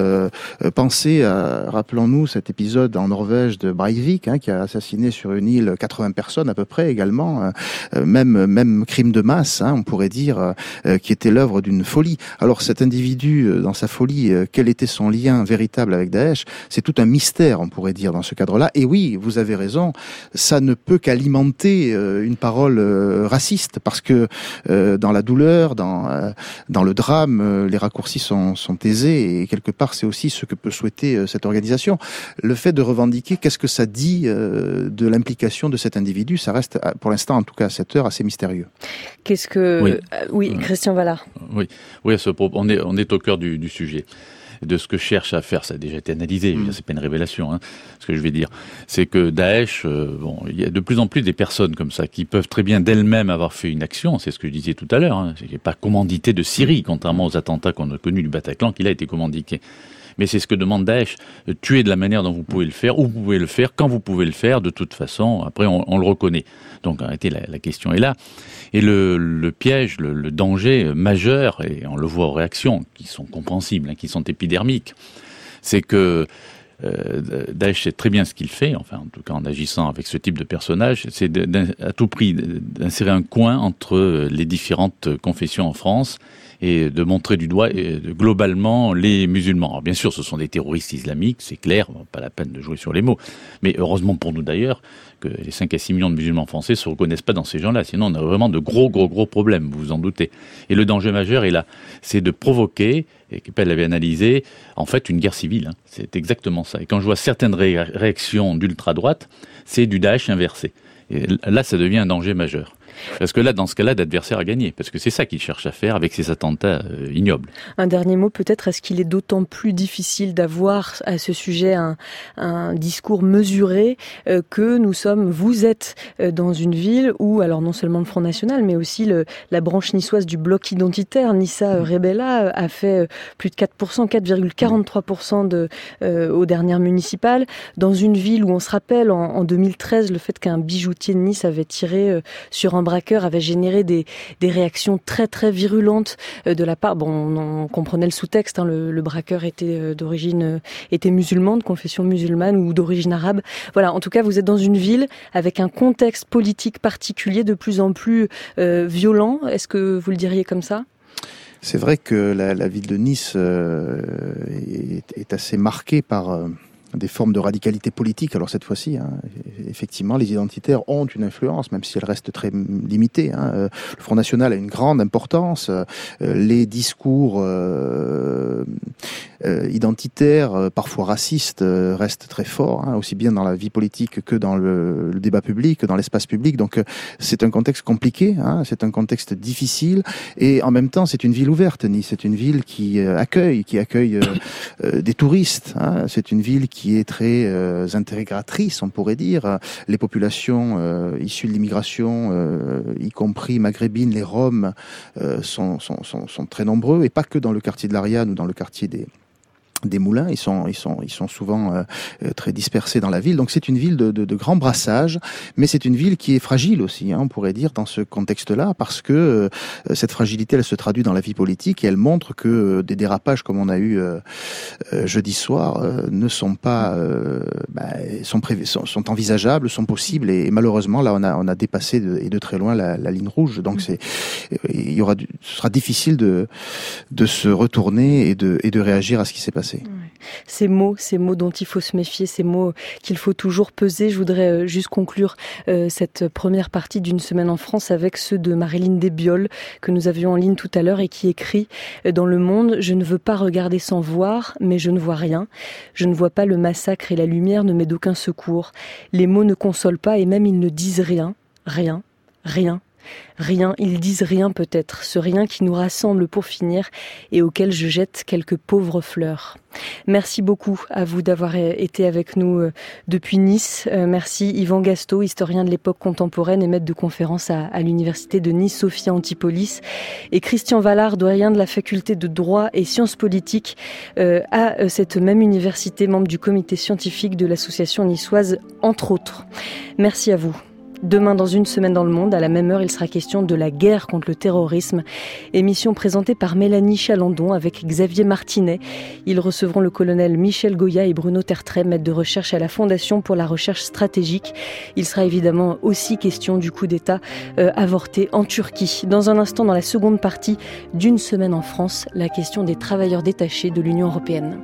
pensez à, rappelons-nous cet épisode en Norvège de Breivik, qui a assassiné sur une île 80 personnes à peu près également, même crime de masse, on pourrait dire, qui était l'œuvre d'une folie. Alors cet individu, dans sa folie, quel était son lien véritable avec Daesh? C'est tout un mystère, on pourrait dire, dans ce cadre-là. Et oui, vous avez raison, ça ne peut qu'alimenter une parole raciste, parce que dans la douleur, dans le drame, les raccourcis sont aisés, et quelque part c'est aussi ce que peut souhaiter cette organisation. Le fait de revendiquer, qu'est-ce que ça dit de l'implication de cet individu, ça reste pour l'instant, en tout cas à cette heure, assez mystérieux. Qu'est-ce que... Oui, Christian Vallard. Oui, à ce propos, on est au cœur du sujet. De ce que cherche à faire, ça a déjà été analysé, c'est pas une révélation, ce que je vais dire. C'est que Daesh, il y a de plus en plus des personnes comme ça qui peuvent très bien d'elles-mêmes avoir fait une action, c'est ce que je disais tout à l'heure, il n'est pas commandité de Syrie, contrairement aux attentats qu'on a connus du Bataclan, qu'il a été commandité. Mais c'est ce que demande Daesh, tuer de la manière dont vous pouvez le faire, où vous pouvez le faire, quand vous pouvez le faire, de toute façon, après on le reconnaît. Donc en réalité, la question est là. Et le piège, le danger majeur, et on le voit aux réactions, qui sont compréhensibles, qui sont épidermiques, c'est que Daesh sait très bien ce qu'il fait, enfin en tout cas en agissant avec ce type de personnage, c'est à tout prix d'insérer un coin entre les différentes confessions en France et de montrer du doigt globalement les musulmans. Alors bien sûr, ce sont des terroristes islamiques, c'est clair, pas la peine de jouer sur les mots, mais heureusement pour nous d'ailleurs que les 5 à 6 millions de musulmans français ne se reconnaissent pas dans ces gens-là, sinon on a vraiment de gros problèmes, vous vous en doutez. Et le danger majeur est là, c'est de provoquer, et Kepel l'avait analysé, en fait une guerre civile, c'est exactement ça. Et quand je vois certaines réactions d'ultra-droite, c'est du Daesh inversé. Et là, ça devient un danger majeur. Parce que là, dans ce cas-là, l'adversaire a gagné. Parce que c'est ça qu'il cherche à faire avec ces attentats ignobles. Un dernier mot peut-être, est-ce qu'il est d'autant plus difficile d'avoir à ce sujet un discours mesuré que vous êtes dans une ville où, alors non seulement le Front National, mais aussi la branche niçoise du bloc identitaire, Nissa Rebella, a fait plus de 4%, 4,43% aux dernières municipales. Dans une ville où on se rappelle en 2013 le fait qu'un bijoutier de Nice avait tiré sur un braqueur avait généré des réactions très très virulentes de la part. Bon, on comprenait le sous-texte. Hein, le braqueur était était musulman, de confession musulmane ou d'origine arabe. Voilà. En tout cas, vous êtes dans une ville avec un contexte politique particulier de plus en plus violent. Est-ce que vous le diriez comme ça ? C'est vrai que la ville de Nice est assez marquée par des formes de radicalité politique. Alors cette fois-ci, effectivement, les identitaires ont une influence, même si elle reste très limitée. Le Front National a une grande importance. Les discours identitaires, parfois racistes, restent très forts, aussi bien dans la vie politique que dans le débat public, que dans l'espace public. Donc c'est un contexte compliqué, c'est un contexte difficile, et en même temps c'est une ville ouverte, Nice. C'est une ville qui accueille des touristes. C'est une ville qui est très intégratrice, on pourrait dire. Les populations issues de l'immigration, y compris maghrébines, les Roms, sont très nombreux, et pas que dans le quartier de l'Ariane ou dans le quartier des Moulins. Ils sont souvent très dispersés dans la ville. Donc c'est une ville de grand brassage, mais c'est une ville qui est fragile aussi, on pourrait dire, dans ce contexte-là, parce que cette fragilité, elle se traduit dans la vie politique, et elle montre que des dérapages comme on a eu jeudi soir ne sont pas sont envisageables, sont possibles, et malheureusement là on a dépassé de très loin la ligne rouge. Donc ce sera difficile de se retourner et de réagir à ce qui s'est passé. Ces mots dont il faut se méfier, ces mots qu'il faut toujours peser. Je voudrais juste conclure cette première partie d'une semaine en France avec ceux de Marilyn Desbioles que nous avions en ligne tout à l'heure et qui écrit dans Le Monde: « Je ne veux pas regarder sans voir, mais je ne vois rien. Je ne vois pas le massacre et la lumière ne m'est d'aucun secours. Les mots ne consolent pas et même ils ne disent rien, rien, rien. Rien, ils disent rien peut-être, ce rien qui nous rassemble pour finir et auquel je jette quelques pauvres fleurs. » Merci beaucoup à vous d'avoir été avec nous depuis Nice. Merci Yvan Gastaut, historien de l'époque contemporaine et maître de conférence à l'université de Nice Sophia Antipolis, et Christian Vallard, doyen de la faculté de droit et sciences politiques à cette même université, membre du comité scientifique de l'association niçoise, entre autres. Merci à vous. Demain, dans une semaine dans le monde, à la même heure, il sera question de la guerre contre le terrorisme. Émission présentée par Mélanie Chalandon avec Xavier Martinet. Ils recevront le colonel Michel Goya et Bruno Tertrais, maître de recherche à la Fondation pour la recherche stratégique. Il sera évidemment aussi question du coup d'État avorté en Turquie. Dans un instant, dans la seconde partie d'une semaine en France, la question des travailleurs détachés de l'Union européenne.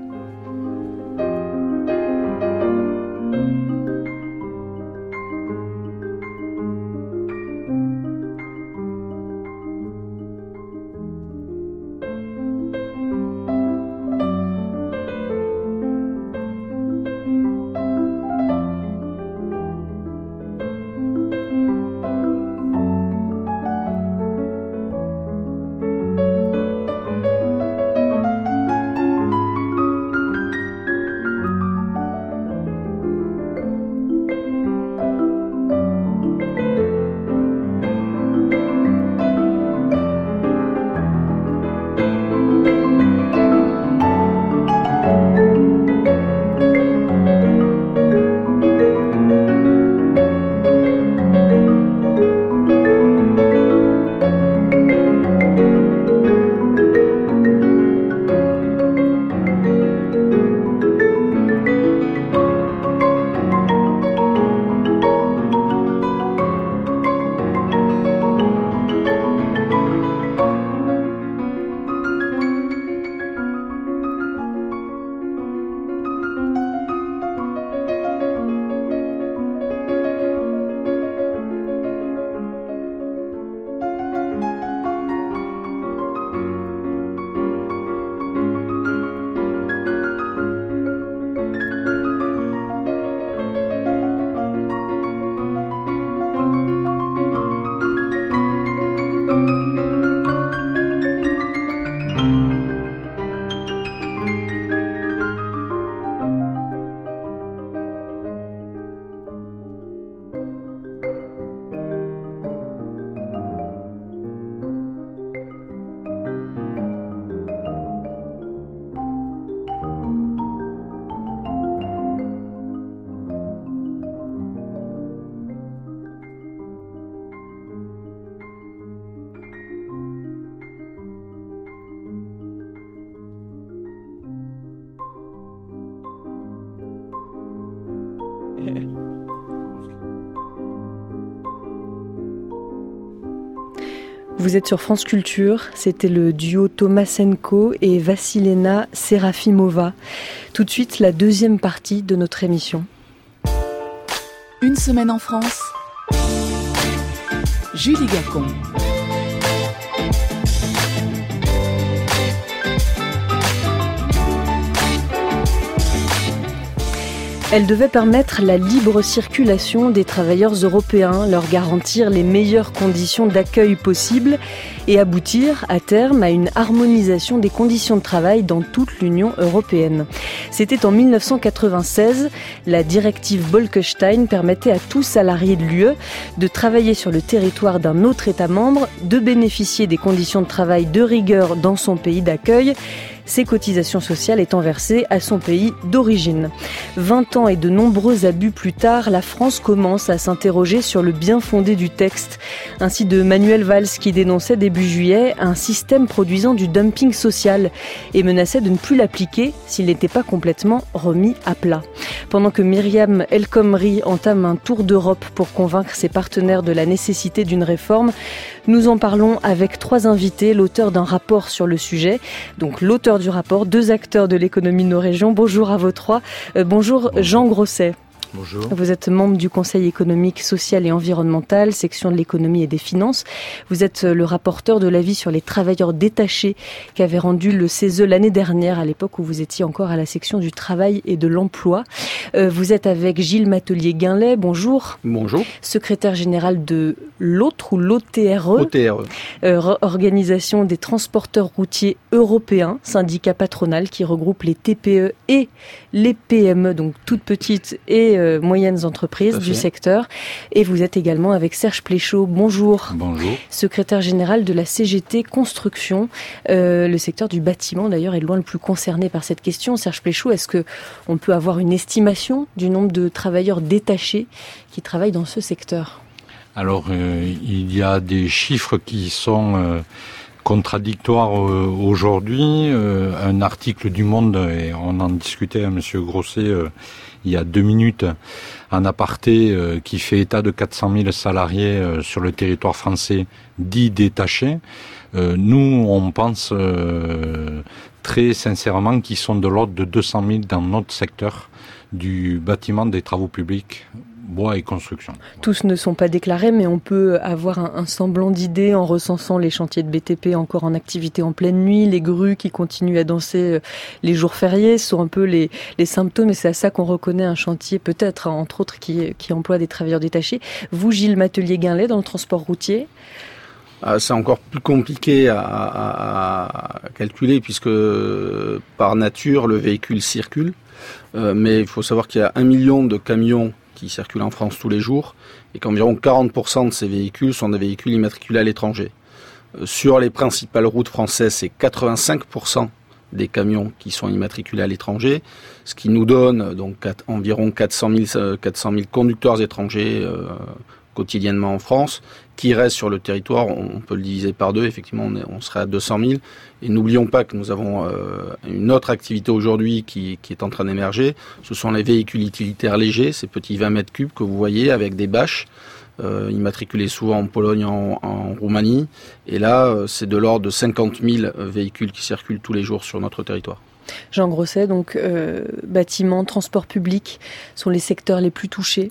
Vous êtes sur France Culture, c'était le duo Tomasenko et Vassilena Serafimova. Tout de suite, la deuxième partie de notre émission. Une semaine en France, Julie Gacon. Elle devait permettre la libre circulation des travailleurs européens, leur garantir les meilleures conditions d'accueil possibles et aboutir à terme à une harmonisation des conditions de travail dans toute l'Union européenne. C'était en 1996. La directive Bolkestein permettait à tout salarié de l'UE de travailler sur le territoire d'un autre État membre, de bénéficier des conditions de travail de rigueur dans son pays d'accueil, ses cotisations sociales étant versées à son pays d'origine. 20 ans et de nombreux abus plus tard, la France commence à s'interroger sur le bien fondé du texte. Ainsi de Manuel Valls qui dénonçait début juillet un système produisant du dumping social et menaçait de ne plus l'appliquer s'il n'était pas complètement remis à plat. Pendant que Myriam El Khomri entame un tour d'Europe pour convaincre ses partenaires de la nécessité d'une réforme, nous en parlons avec 3 invités, l'auteur d'un rapport sur le sujet, donc l'auteur du rapport, 2 acteurs de l'économie de nos régions. Bonjour à vous 3. Bonjour Jean Grosset. Bonjour. Vous êtes membre du Conseil économique, social et environnemental, section de l'économie et des finances. Vous êtes le rapporteur de l'avis sur les travailleurs détachés qu'avait rendu le CESE l'année dernière, à l'époque où vous étiez encore à la section du travail et de l'emploi. Vous êtes avec Gilles Matelier-Guinlet. Bonjour. Bonjour. Secrétaire général de l'OTRE ou l'OTRE. OTRE. Organisation des transporteurs routiers européens, syndicat patronal qui regroupe les TPE et les PME, donc toutes petites et moyennes entreprises du secteur. Et vous êtes également avec Serge Pléchaud. Bonjour. Bonjour. Secrétaire général de la CGT Construction. Le secteur du bâtiment, d'ailleurs, est loin le plus concerné par cette question. Serge Pléchaud, est-ce qu'on peut avoir une estimation du nombre de travailleurs détachés qui travaillent dans ce secteur ? Alors, il y a des chiffres qui sont contradictoires aujourd'hui. Un article du Monde, et on en discutait à M. Grosset il y a 2 minutes, en aparté, qui fait état de 400 000 salariés sur le territoire français dits détachés. Nous, on pense très sincèrement qu'ils sont de l'ordre de 200 000 dans notre secteur du bâtiment, des travaux publics, bois et construction. Tous ne sont pas déclarés, mais on peut avoir un semblant d'idée en recensant les chantiers de BTP encore en activité en pleine nuit, les grues qui continuent à danser les jours fériés, ce sont un peu les symptômes, et c'est à ça qu'on reconnaît un chantier peut-être, entre autres, qui emploie des travailleurs détachés. Vous, Gilles Matelier-Guinlet, dans le transport routier ? C'est encore plus compliqué à calculer puisque par nature le véhicule circule, mais il faut savoir qu'il y a 1 million de camions qui circulent en France tous les jours et qu'environ 40% de ces véhicules sont des véhicules immatriculés à l'étranger. Sur les principales routes françaises, c'est 85% des camions qui sont immatriculés à l'étranger, ce qui nous donne donc environ 400 000 conducteurs étrangers quotidiennement en France, qui restent sur le territoire. On peut le diviser par 2, effectivement on serait à 200 000. Et n'oublions pas que nous avons une autre activité aujourd'hui qui est en train d'émerger. Ce sont les véhicules utilitaires légers, ces petits 20 mètres cubes que vous voyez avec des bâches, immatriculés souvent en Pologne, en Roumanie. Et là, c'est de l'ordre de 50 000 véhicules qui circulent tous les jours sur notre territoire. Jean Grosset, donc bâtiments, transport public sont les secteurs les plus touchés.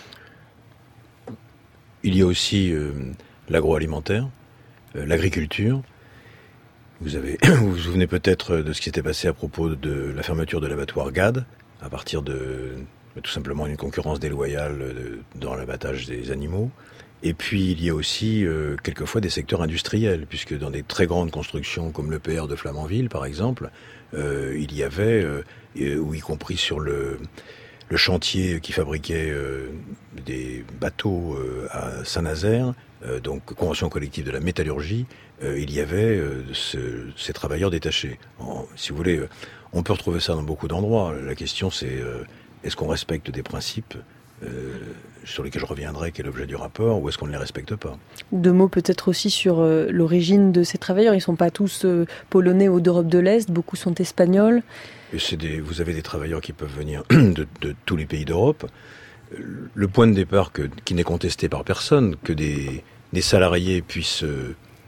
Il y a aussi l'agroalimentaire, l'agriculture. Vous vous souvenez peut-être de ce qui s'était passé à propos de la fermeture de l'abattoir Gade, à partir de tout simplement une concurrence déloyale dans l'abattage des animaux. Et puis il y a aussi quelquefois des secteurs industriels, puisque dans des très grandes constructions comme l'EPR de Flamanville par exemple, il y avait, ou y compris sur le chantier qui fabriquait des bateaux à Saint-Nazaire, donc convention collective de la métallurgie, il y avait ces travailleurs détachés. Si vous voulez, on peut retrouver ça dans beaucoup d'endroits. La question c'est, est-ce qu'on respecte des principes sur lesquels je reviendrai, qui est l'objet du rapport, ou est-ce qu'on ne les respecte pas ? 2 mots peut-être aussi sur l'origine de ces travailleurs. Ils ne sont pas tous polonais ou d'Europe de l'Est, beaucoup sont espagnols. Et vous avez des travailleurs qui peuvent venir de tous les pays d'Europe. Le point de départ qui n'est contesté par personne, que des salariés puissent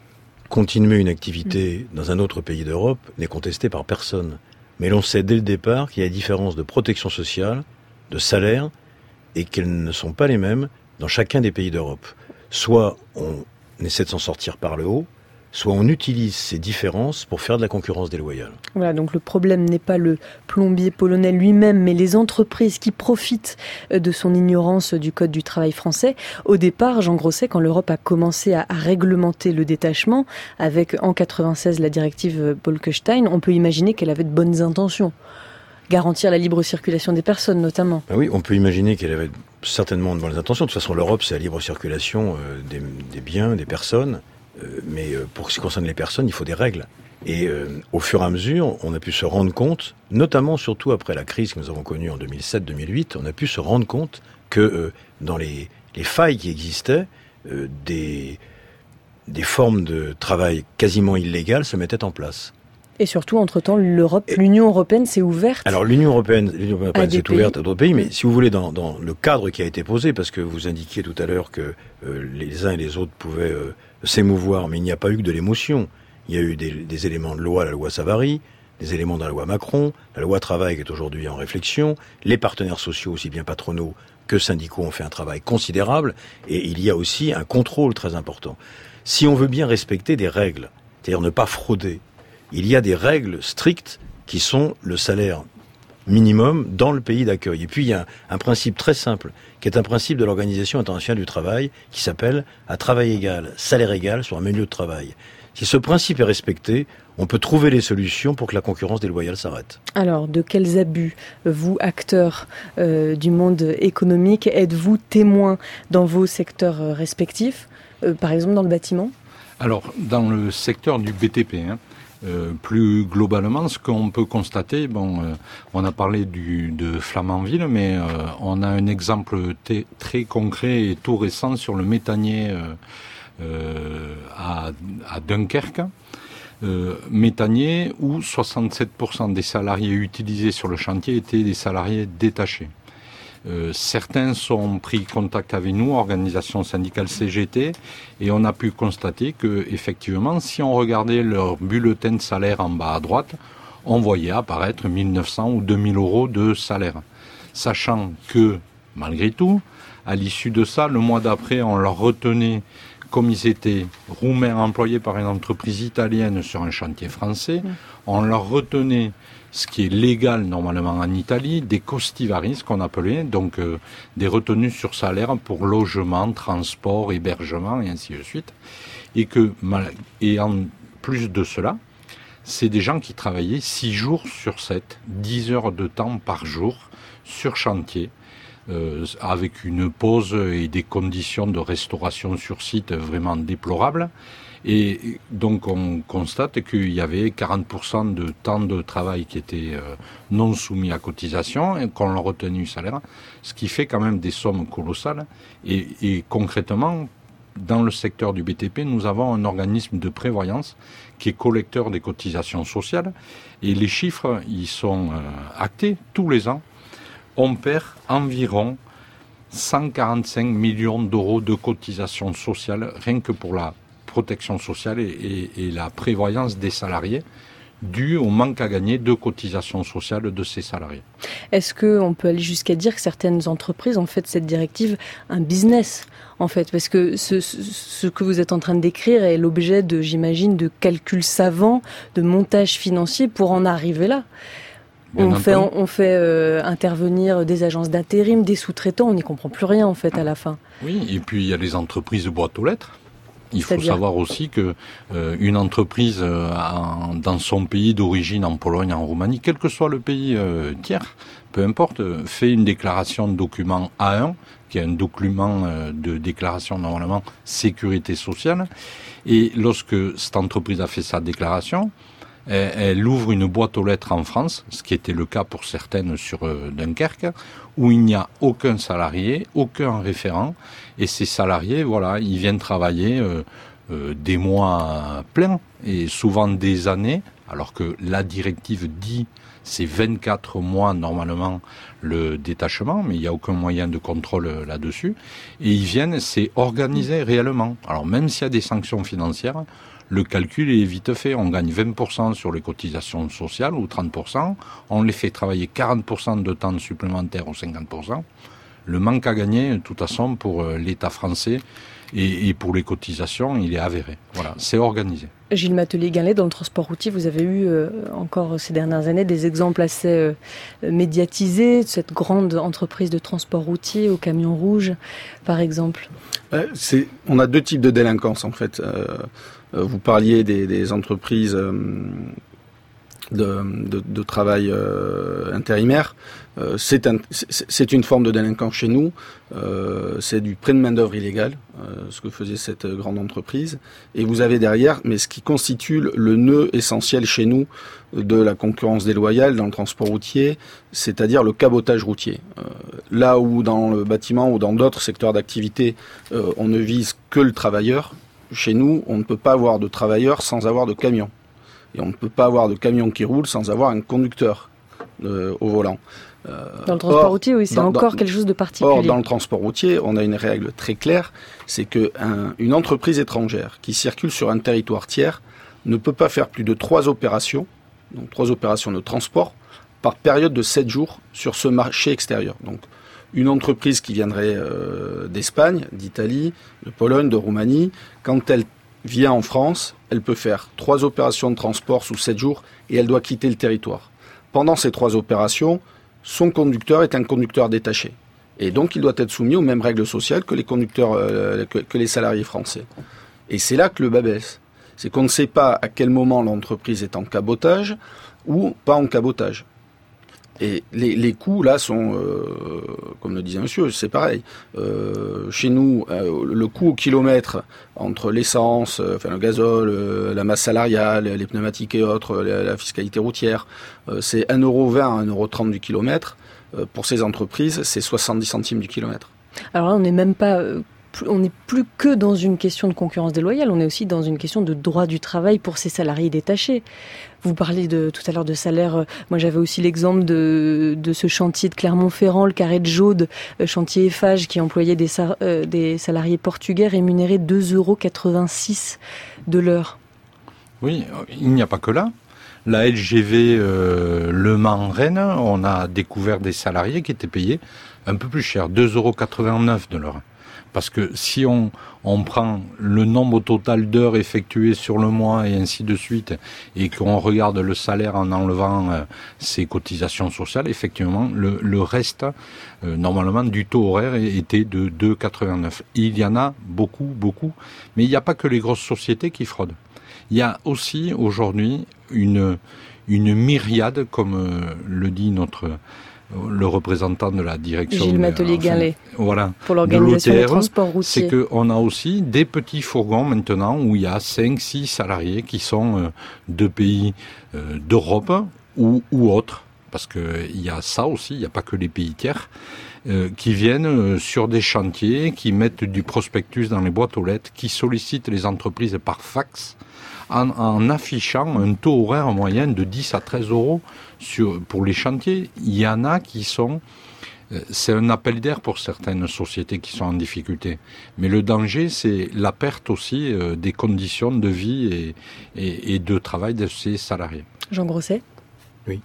continuer une activité dans un autre pays d'Europe n'est contesté par personne. Mais l'on sait dès le départ qu'il y a des différences de protection sociale, de salaire, et qu'elles ne sont pas les mêmes dans chacun des pays d'Europe. Soit on essaie de s'en sortir par le haut, soit on utilise ces différences pour faire de la concurrence déloyale. Voilà, donc le problème n'est pas le plombier polonais lui-même, mais les entreprises qui profitent de son ignorance du Code du travail français. Au départ, Jean Grosset, quand l'Europe a commencé à réglementer le détachement, avec en 96 la directive Bolkestein, on peut imaginer qu'elle avait de bonnes intentions. Garantir la libre circulation des personnes, notamment. Ben oui, on peut imaginer qu'elle avait certainement de bonnes intentions. De toute façon, l'Europe, c'est la libre circulation des biens, des personnes. Mais pour ce qui concerne les personnes, il faut des règles. Et au fur et à mesure, on a pu se rendre compte, notamment surtout après la crise que nous avons connue en 2007-2008, on a pu se rendre compte que dans les failles qui existaient, des formes de travail quasiment illégales se mettaient en place. Et surtout, entre-temps, l'Union européenne s'est ouverte. Alors l'Union européenne s'est ouverte à d'autres pays, mais si vous voulez, dans le cadre qui a été posé, parce que vous indiquiez tout à l'heure que les uns et les autres pouvaient s'émouvoir, mais il n'y a pas eu que de l'émotion. Il y a eu des éléments de loi, la loi Savary, des éléments de la loi Macron, la loi travail qui est aujourd'hui en réflexion, les partenaires sociaux, aussi bien patronaux que syndicaux, ont fait un travail considérable, et il y a aussi un contrôle très important. Si on veut bien respecter des règles, c'est-à-dire ne pas frauder, il y a des règles strictes qui sont le salaire minimum dans le pays d'accueil. Et puis il y a un principe très simple, qui est un principe de l'Organisation internationale du travail, qui s'appelle « à travail égal, salaire égal sur un même lieu de travail ». Si ce principe est respecté, on peut trouver les solutions pour que la concurrence déloyale s'arrête. Alors, de quels abus, vous, acteurs du monde économique, êtes-vous témoins dans vos secteurs respectifs, par exemple dans le bâtiment ? Alors, dans le secteur du BTP, plus globalement, ce qu'on peut constater, on a parlé de Flamanville, mais on a un exemple très concret et tout récent sur le méthanier à Dunkerque. Méthanier où 67% des salariés utilisés sur le chantier étaient des salariés détachés. Certains sont pris contact avec nous, organisation syndicale CGT, et on a pu constater que, effectivement, si on regardait leur bulletin de salaire en bas à droite, on voyait apparaître 1 900 ou 2 000 euros de salaire. Sachant que, malgré tout, à l'issue de ça, le mois d'après, on leur retenait, comme ils étaient roumains employés par une entreprise italienne sur un chantier français, on leur retenait ce qui est légal normalement en Italie, des costivari, ce qu'on appelait, donc des retenues sur salaire pour logement, transport, hébergement et ainsi de suite. Et en plus de cela, c'est des gens qui travaillaient 6 jours sur 7, 10 heures de temps par jour sur chantier, avec une pause et des conditions de restauration sur site vraiment déplorables. Et donc on constate qu'il y avait 40% de temps de travail qui était non soumis à cotisation et qu'on leur retenait du salaire, ce qui fait quand même des sommes colossales. Et concrètement, dans le secteur du BTP, nous avons un organisme de prévoyance qui est collecteur des cotisations sociales. Et les chiffres, ils sont actés tous les ans. On perd environ 145 millions d'euros de cotisations sociales, rien que pour la protection sociale et la prévoyance des salariés, due au manque à gagner de cotisations sociales de ces salariés. Est-ce qu'on peut aller jusqu'à dire que certaines entreprises ont fait de cette directive un business, en fait ? Parce que ce que vous êtes en train de décrire est l'objet de, j'imagine, de calculs savants, de montages financiers pour en arriver là. On fait intervenir des agences d'intérim, des sous-traitants, on n'y comprend plus rien en fait à la fin. Oui, et puis il y a les entreprises de boîte aux lettres. Il faut savoir aussi que une entreprise dans son pays d'origine, en Pologne, en Roumanie, quel que soit le pays tiers, peu importe, fait une déclaration de document A1, qui est un document de déclaration normalement sécurité sociale. Et lorsque cette entreprise a fait sa déclaration, elle ouvre une boîte aux lettres en France, ce qui était le cas pour certaines sur Dunkerque, où il n'y a aucun salarié, aucun référent, et ces salariés, voilà, ils viennent travailler des mois pleins, et souvent des années, alors que la directive dit c'est 24 mois normalement le détachement, mais il n'y a aucun moyen de contrôle là-dessus, et ils viennent, c'est organisé réellement. Alors même s'il y a des sanctions financières, le calcul est vite fait. On gagne 20% sur les cotisations sociales ou 30%. On les fait travailler 40% de temps supplémentaire ou 50%. Le manque à gagner, de toute façon, pour l'État français et pour les cotisations, il est avéré. Voilà, c'est organisé. Gilles Matelier-Guinlet, dans le transport routier, vous avez eu encore ces dernières années des exemples assez médiatisés de cette grande entreprise de transport routier au camion rouge, par exemple. On a deux types de délinquance, en fait. Vous parliez des entreprises de travail intérimaire. C'est une forme de délinquance chez nous. C'est du prêt de main-d'œuvre illégal, ce que faisait cette grande entreprise. Et vous avez derrière, mais ce qui constitue le nœud essentiel chez nous de la concurrence déloyale dans le transport routier, c'est-à-dire le cabotage routier. Là où dans le bâtiment ou dans d'autres secteurs d'activité, on ne vise que le travailleur, chez nous, on ne peut pas avoir de travailleurs sans avoir de camion. Et on ne peut pas avoir de camion qui roule sans avoir un conducteur au volant. Dans le transport routier, oui, c'est encore quelque chose de particulier. Or, dans le transport routier, on a une règle très claire, c'est qu'une entreprise étrangère qui circule sur un territoire tiers ne peut pas faire plus de 3 opérations, donc 3 opérations de transport, par période de 7 jours sur ce marché extérieur. Donc, une entreprise qui viendrait d'Espagne, d'Italie, de Pologne, de Roumanie, quand elle vient en France, elle peut faire 3 opérations de transport sous 7 jours et elle doit quitter le territoire. Pendant ces 3 opérations, son conducteur est un conducteur détaché. Et donc, il doit être soumis aux mêmes règles sociales que les conducteurs, que les salariés français. Et c'est là que le bas blesse. C'est qu'on ne sait pas à quel moment l'entreprise est en cabotage ou pas en cabotage. Et les coûts, là, sont, comme le disait monsieur, c'est pareil. Chez nous, le coût au kilomètre entre l'essence, le gazole, la masse salariale, les pneumatiques et autres, la fiscalité routière, c'est 1,20 €, 1,30 € du kilomètre. Pour ces entreprises, c'est 70 centimes du kilomètre. Alors là, on n'est même pas... On n'est plus que dans une question de concurrence déloyale, on est aussi dans une question de droit du travail pour ces salariés détachés. Vous parliez tout à l'heure de salaire. Moi, j'avais aussi l'exemple de ce chantier de Clermont-Ferrand, le Carré de Jaude, chantier Eiffage, qui employait des salariés portugais rémunérés 2,86 € de l'heure. Oui, il n'y a pas que là. La LGV Le Mans-Rennes, on a découvert des salariés qui étaient payés un peu plus cher, 2,89 € de l'heure. Parce que si on prend le nombre total d'heures effectuées sur le mois et ainsi de suite, et qu'on regarde le salaire en enlevant ses cotisations sociales, effectivement, le reste, normalement, du taux horaire était de 2,89. Il y en a beaucoup, mais il n'y a pas que les grosses sociétés qui fraudent. Il y a aussi aujourd'hui une myriade, comme le dit le représentant de la direction Gilles Matelier-Guinlet, voilà, pour l'organisation des transports routiers. C'est qu'on a aussi des petits fourgons maintenant où il y a 5-6 salariés qui sont de pays d'Europe ou autres, parce qu'il y a ça aussi, il n'y a pas que les pays tiers, qui viennent sur des chantiers, qui mettent du prospectus dans les boîtes aux lettres, qui sollicitent les entreprises par fax, en affichant un taux horaire moyen de 10 à 13 € pour les chantiers. Il y en a qui sont... C'est un appel d'air pour certaines sociétés qui sont en difficulté. Mais le danger, c'est la perte aussi des conditions de vie et de travail de ces salariés. Jean Grosset ? Oui.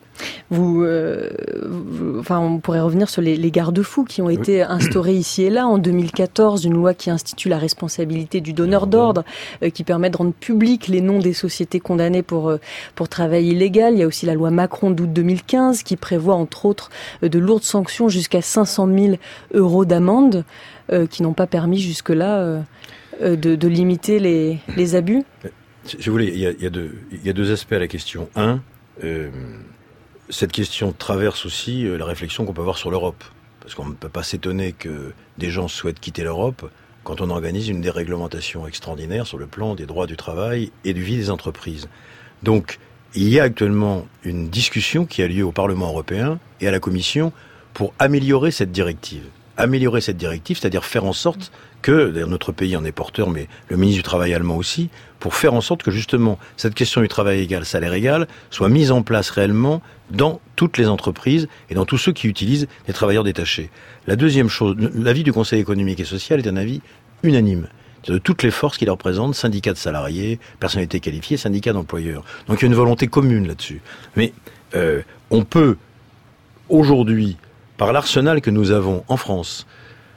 On pourrait revenir sur les garde-fous qui ont été instaurés ici et là. En 2014, une loi qui institue la responsabilité du donneur d'ordre, qui permet de rendre publics les noms des sociétés condamnées pour travail illégal. Il y a aussi la loi Macron d'août 2015 qui prévoit entre autres de lourdes sanctions jusqu'à 500 000 € d'amende, qui n'ont pas permis jusque-là de limiter les abus. Si vous voulez, il y a deux aspects à la question. Un, cette question traverse aussi la réflexion qu'on peut avoir sur l'Europe. Parce qu'on ne peut pas s'étonner que des gens souhaitent quitter l'Europe quand on organise une déréglementation extraordinaire sur le plan des droits du travail et du vie des entreprises. Donc, il y a actuellement une discussion qui a lieu au Parlement européen et à la Commission pour améliorer cette directive. Améliorer cette directive, c'est-à-dire faire en sorte que, d'ailleurs notre pays en est porteur, mais le ministre du Travail allemand aussi, pour faire en sorte que justement cette question du travail égal, salaire égal, soit mise en place réellement dans toutes les entreprises et dans tous ceux qui utilisent les travailleurs détachés. La deuxième chose, l'avis du Conseil économique et social est un avis unanime, de toutes les forces qui les représentent, syndicats de salariés, personnalités qualifiées, syndicats d'employeurs. Donc il y a une volonté commune là-dessus. Mais on peut, aujourd'hui, par l'arsenal que nous avons en France,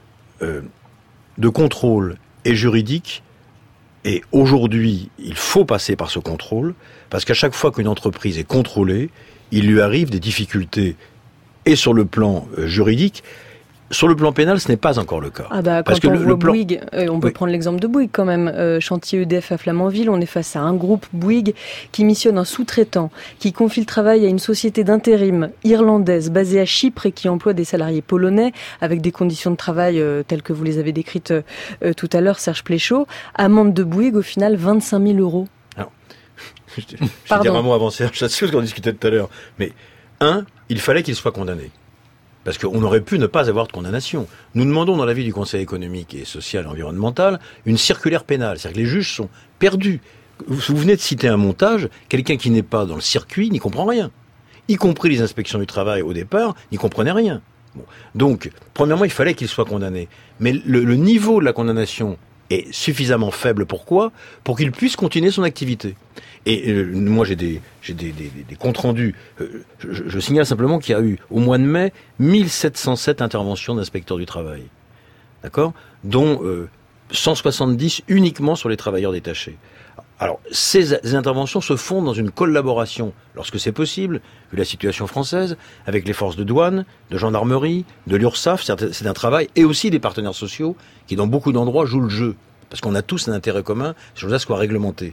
de contrôle et juridique, et aujourd'hui, il faut passer par ce contrôle, parce qu'à chaque fois qu'une entreprise est contrôlée, il lui arrive des difficultés, et sur le plan juridique. Sur le plan pénal, ce n'est pas encore le cas. Parce que Bouygues, on peut prendre l'exemple de Bouygues quand même. Chantier EDF à Flamanville, on est face à un groupe Bouygues qui missionne un sous-traitant, qui confie le travail à une société d'intérim irlandaise basée à Chypre et qui emploie des salariés polonais avec des conditions de travail telles que vous les avez décrites tout à l'heure, Serge Pléchaud. Amende de Bouygues, au final, 25 000 €. Alors, je vais dire un mot avant Serge, c'est ce qu'on discutait tout à l'heure. Mais, il fallait qu'il soit condamné. Parce qu'on aurait pu ne pas avoir de condamnation. Nous demandons dans l'avis du Conseil économique et social et environnemental une circulaire pénale. C'est-à-dire que les juges sont perdus. Vous venez de citer un montage, quelqu'un qui n'est pas dans le circuit n'y comprend rien. Y compris les inspections du travail au départ n'y comprenaient rien. Bon. Donc, premièrement, il fallait qu'il soit condamné. Mais le niveau de la condamnation est suffisamment faible. Pourquoi ? Pour qu'il puisse continuer son activité. Et moi, j'ai des comptes rendus. Je signale simplement qu'il y a eu, au mois de mai, 1707 interventions d'inspecteurs du travail. D'accord ? Dont 170 uniquement sur les travailleurs détachés. Alors, ces interventions se font dans une collaboration, lorsque c'est possible, vu la situation française, avec les forces de douane, de gendarmerie, de l'URSSAF. C'est un travail, et aussi des partenaires sociaux, qui dans beaucoup d'endroits jouent le jeu. Parce qu'on a tous un intérêt commun, ces choses-là soient réglementées.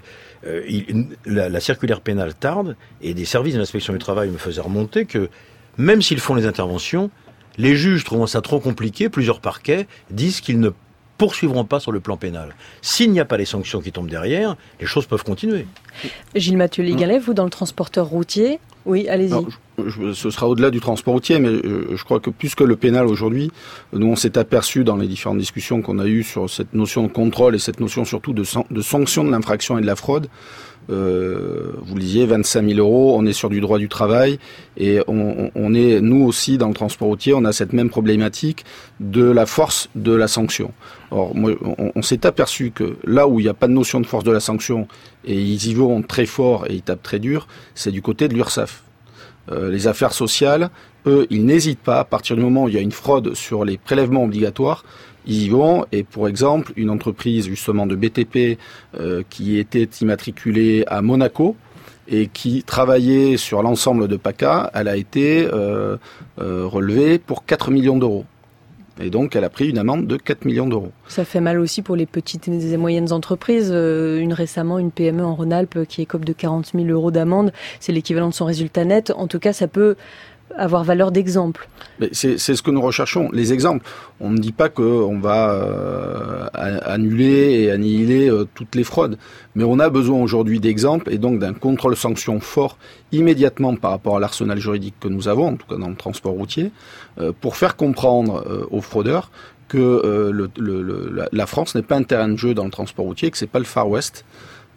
La circulaire pénale tarde, et des services de l'inspection du travail me faisaient remonter que, même s'ils font les interventions, les juges, trouvant ça trop compliqué, plusieurs parquets disent qu'ils ne poursuivront pas sur le plan pénal. S'il n'y a pas les sanctions qui tombent derrière, les choses peuvent continuer. Gilles Mathieu-Légalet, vous, dans le transporteur routier, oui, allez-y. Non, ce sera au-delà du transport routier, mais je crois que plus que le pénal aujourd'hui, nous on s'est aperçu dans les différentes discussions qu'on a eues sur cette notion de contrôle et cette notion surtout de sanction de l'infraction et de la fraude. Vous le disiez, 25 000 €, on est sur du droit du travail et on est, nous aussi, dans le transport routier, on a cette même problématique de la force de la sanction. Or, on s'est aperçu que là où il n'y a pas de notion de force de la sanction et ils y vont très fort et ils tapent très dur, c'est du côté de l'URSSAF. Les affaires sociales, eux, ils n'hésitent pas, à partir du moment où il y a une fraude sur les prélèvements obligatoires, ils y vont, et pour exemple, une entreprise justement de BTP qui était immatriculée à Monaco et qui travaillait sur l'ensemble de PACA, elle a été relevée pour 4 millions d'euros. Et donc, elle a pris une amende de 4 millions d'euros. Ça fait mal aussi pour les petites et moyennes entreprises. Récemment, une PME en Rhône-Alpes qui écope de 40 000 € d'amende, c'est l'équivalent de son résultat net. En tout cas, ça peut avoir valeur d'exemple. Mais c'est ce que nous recherchons, les exemples. On ne dit pas qu'on va annuler et annihiler toutes les fraudes, mais on a besoin aujourd'hui d'exemples et donc d'un contrôle-sanction fort immédiatement par rapport à l'arsenal juridique que nous avons, en tout cas dans le transport routier, pour faire comprendre aux fraudeurs que la France n'est pas un terrain de jeu dans le transport routier, que c'est pas le Far West.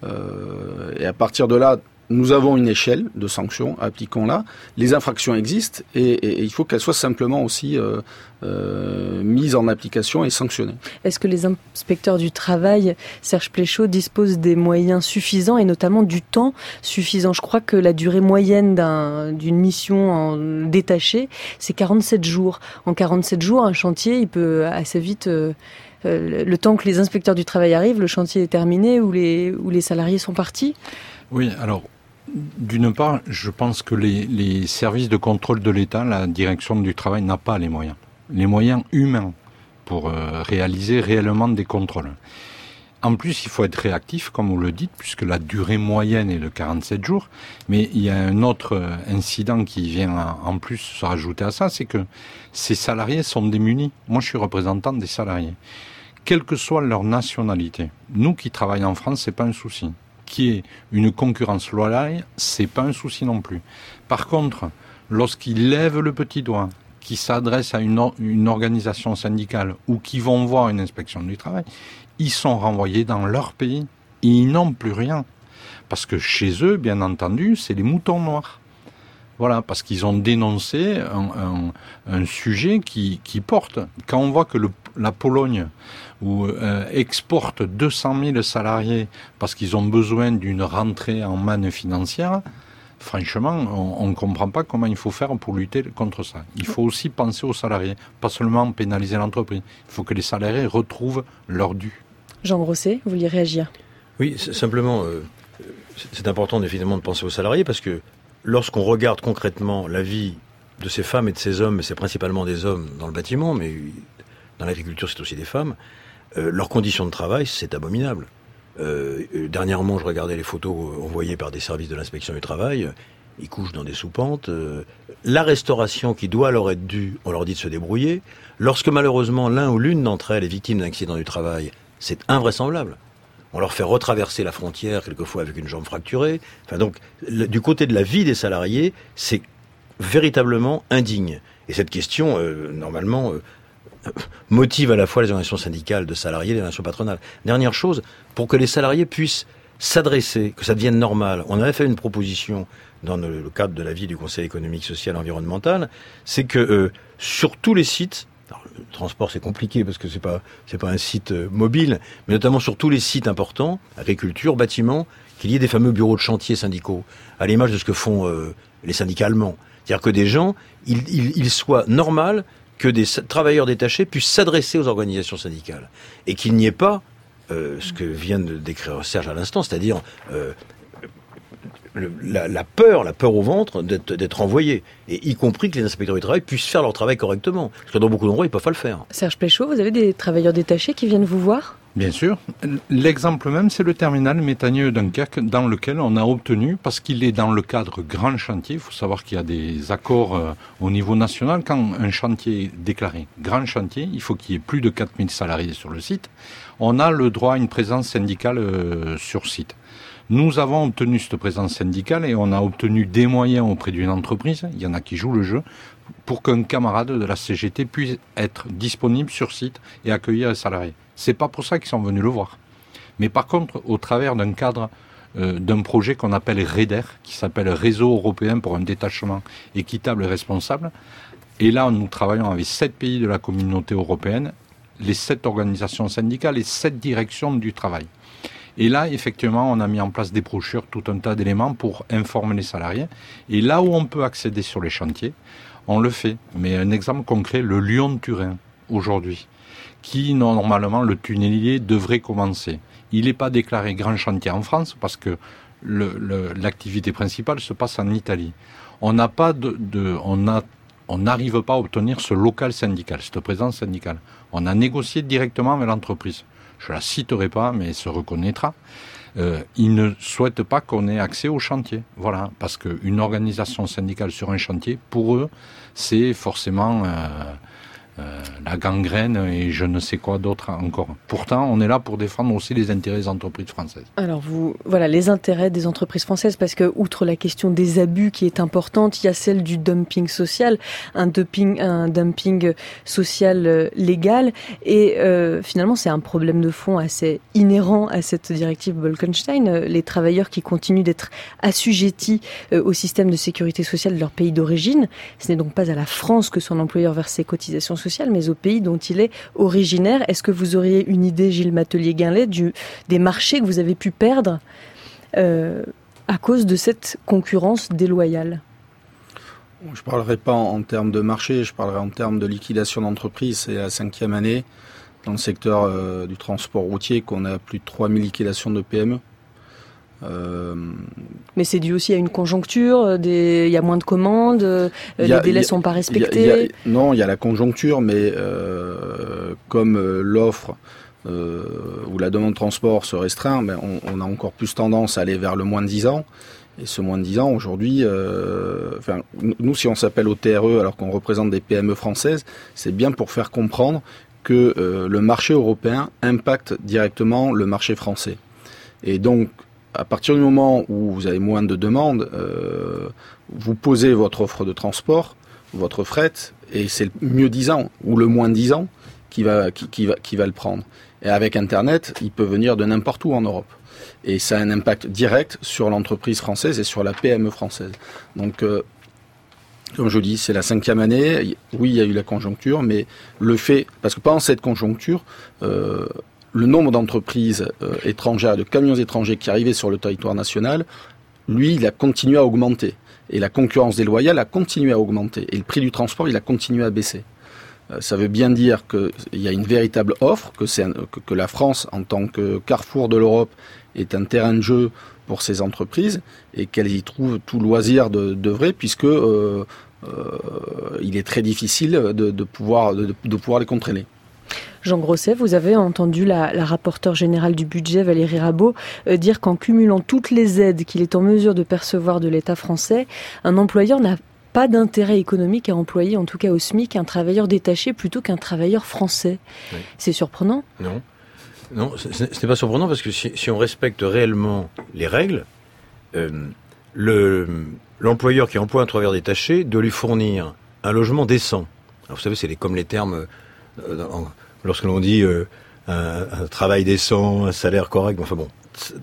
Et à partir de là, nous avons une échelle de sanctions, appliquons-la. Les infractions existent et il faut qu'elles soient simplement aussi mises en application et sanctionnées. Est-ce que les inspecteurs du travail, Serge Pléchaud, disposent des moyens suffisants et notamment du temps suffisant ? Je crois que la durée moyenne d'une mission détachée, c'est 47 jours. En 47 jours, un chantier, il peut assez vite... le temps que les inspecteurs du travail arrivent, le chantier est terminé ou les salariés sont partis ? Oui, alors... D'une part, je pense que les services de contrôle de l'État, la direction du travail n'a pas les moyens humains pour réaliser réellement des contrôles. En plus, il faut être réactif, comme vous le dites, puisque la durée moyenne est de 47 jours. Mais il y a un autre incident qui vient en plus se rajouter à ça, c'est que ces salariés sont démunis. Moi, je suis représentant des salariés. Quelle que soit leur nationalité, nous qui travaillons en France, c'est pas un souci. Qui est une concurrence loyale, c'est pas un souci non plus. Par contre, lorsqu'ils lèvent le petit doigt, qui s'adressent à une organisation syndicale ou qui vont voir une inspection du travail, ils sont renvoyés dans leur pays et ils n'ont plus rien. Parce que chez eux, bien entendu, c'est les moutons noirs. Voilà, parce qu'ils ont dénoncé un sujet qui porte. Quand on voit que la Pologne exporte 200 000 salariés parce qu'ils ont besoin d'une rentrée en manne financière, franchement, on ne comprend pas comment il faut faire pour lutter contre ça. Il faut aussi penser aux salariés, pas seulement pénaliser l'entreprise. Il faut que les salariés retrouvent leur dû. Jean Grosset, vous vouliez réagir ? Oui, simplement, c'est important évidemment de penser aux salariés parce que lorsqu'on regarde concrètement la vie de ces femmes et de ces hommes, mais c'est principalement des hommes dans le bâtiment, mais dans l'agriculture c'est aussi des femmes, leurs conditions de travail, c'est abominable. Dernièrement, je regardais les photos envoyées par des services de l'inspection du travail. Ils couchent dans des soupentes. La restauration qui doit leur être due, on leur dit de se débrouiller. Lorsque malheureusement l'un ou l'une d'entre elles est victime d'un accident du travail, c'est invraisemblable. On leur fait retraverser la frontière, quelquefois avec une jambe fracturée. Enfin donc, du côté de la vie des salariés, c'est véritablement indigne. Et cette question, normalement, motive à la fois les organisations syndicales de salariés et les organisations patronales. Dernière chose, pour que les salariés puissent s'adresser, que ça devienne normal. On avait fait une proposition dans le cadre de l'avis du Conseil économique, social et environnemental, c'est que sur tous les sites, alors, le transport c'est compliqué parce que c'est pas un site mobile, mais notamment sur tous les sites importants, agriculture, bâtiment, qu'il y ait des fameux bureaux de chantier syndicaux, à l'image de ce que font les syndicats allemands. C'est-à-dire que des gens, il soit normal que des travailleurs détachés puissent s'adresser aux organisations syndicales et qu'il n'y ait pas ce que vient de décrire Serge à l'instant, c'est-à-dire la peur au ventre d'être envoyé, et y compris que les inspecteurs du travail puissent faire leur travail correctement, parce que dans beaucoup d'endroits ils ne peuvent pas le faire. Serge Péchaud, vous avez des travailleurs détachés qui viennent vous voir ? Bien sûr. L'exemple même, c'est le terminal Métanier-Dunkerque, dans lequel on a obtenu, parce qu'il est dans le cadre grand chantier, il faut savoir qu'il y a des accords au niveau national, quand un chantier est déclaré grand chantier, il faut qu'il y ait plus de 4000 salariés sur le site, on a le droit à une présence syndicale sur site. Nous avons obtenu cette présence syndicale et on a obtenu des moyens auprès d'une entreprise, il y en a qui jouent le jeu, pour qu'un camarade de la CGT puisse être disponible sur site et accueillir les salariés. C'est pas pour ça qu'ils sont venus le voir. Mais par contre, au travers d'un cadre d'un projet qu'on appelle REDER, qui s'appelle Réseau européen pour un détachement équitable et responsable, et là nous travaillons avec 7 pays de la communauté européenne, les 7 organisations syndicales et 7 directions du travail. Et là, effectivement, on a mis en place des brochures, tout un tas d'éléments pour informer les salariés. Et là où on peut accéder sur les chantiers, on le fait. Mais un exemple concret, le Lyon-Turin, aujourd'hui, qui, normalement, le tunnelier devrait commencer. Il n'est pas déclaré grand chantier en France parce que l'activité principale se passe en Italie. On n'a pas on n'arrive pas à obtenir ce local syndical, cette présence syndicale. On a négocié directement avec l'entreprise. Je la citerai pas, mais elle se reconnaîtra. Ils ne souhaitent pas qu'on ait accès au chantier. Voilà, parce qu'une organisation syndicale sur un chantier, pour eux, c'est forcément la gangrène et je ne sais quoi d'autre encore. Pourtant, on est là pour défendre aussi les intérêts des entreprises françaises. Alors voilà, les intérêts des entreprises françaises, parce que outre la question des abus qui est importante, il y a celle du dumping social, un dumping social légal, et finalement c'est un problème de fond assez inhérent à cette directive Bolkestein. Les travailleurs qui continuent d'être assujettis au système de sécurité sociale de leur pays d'origine, ce n'est donc pas à la France que son employeur verse ses cotisations sociales, mais au pays dont il est originaire. Est-ce que vous auriez une idée, Gilles Matelier-Guinlet, des marchés que vous avez pu perdre à cause de cette concurrence déloyale ? Je ne parlerai pas en termes de marché, je parlerai en termes de liquidation d'entreprise. C'est la 5e année dans le secteur du transport routier qu'on a plus de 3000 liquidations de PME. Mais c'est dû aussi à une conjoncture, il y a moins de commandes, les délais sont pas respectés. Non, il y a la conjoncture, mais comme l'offre ou la demande de transport se restreint, ben on a encore plus tendance à aller vers le moins de 10 ans. Et ce moins de 10 ans, aujourd'hui, nous, si on s'appelle au TRE alors qu'on représente des PME françaises, c'est bien pour faire comprendre que le marché européen impacte directement le marché français. Et donc, à partir du moment où vous avez moins de demandes, vous posez votre offre de transport, votre fret, et c'est le mieux 10 ans ou le moins 10 ans qui va le prendre. Et avec Internet, il peut venir de n'importe où en Europe. Et ça a un impact direct sur l'entreprise française et sur la PME française. Donc, Comme je dis, c'est la 5e année. Oui, il y a eu la conjoncture, mais parce que pendant cette conjoncture, le nombre d'entreprises étrangères, de camions étrangers qui arrivaient sur le territoire national, lui, il a continué à augmenter. Et la concurrence déloyale a continué à augmenter. Et le prix du transport, il a continué à baisser. Ça veut bien dire qu'il y a une véritable offre, que la France, en tant que carrefour de l'Europe, est un terrain de jeu pour ces entreprises et qu'elles y trouvent tout loisir d'œuvrer, puisque il est très difficile de pouvoir les contrôler. Jean Grosset, vous avez entendu la rapporteure générale du budget, Valérie Rabault, dire qu'en cumulant toutes les aides qu'il est en mesure de percevoir de l'État français, un employeur n'a pas d'intérêt économique à employer, en tout cas au SMIC, un travailleur détaché plutôt qu'un travailleur français. Oui. C'est surprenant ? Non, ce n'est pas surprenant parce que si on respecte réellement les règles, l'employeur qui emploie un travailleur détaché doit lui fournir un logement décent. Alors vous savez, c'est comme les termes, lorsque l'on dit un travail décent, un salaire correct, enfin bon,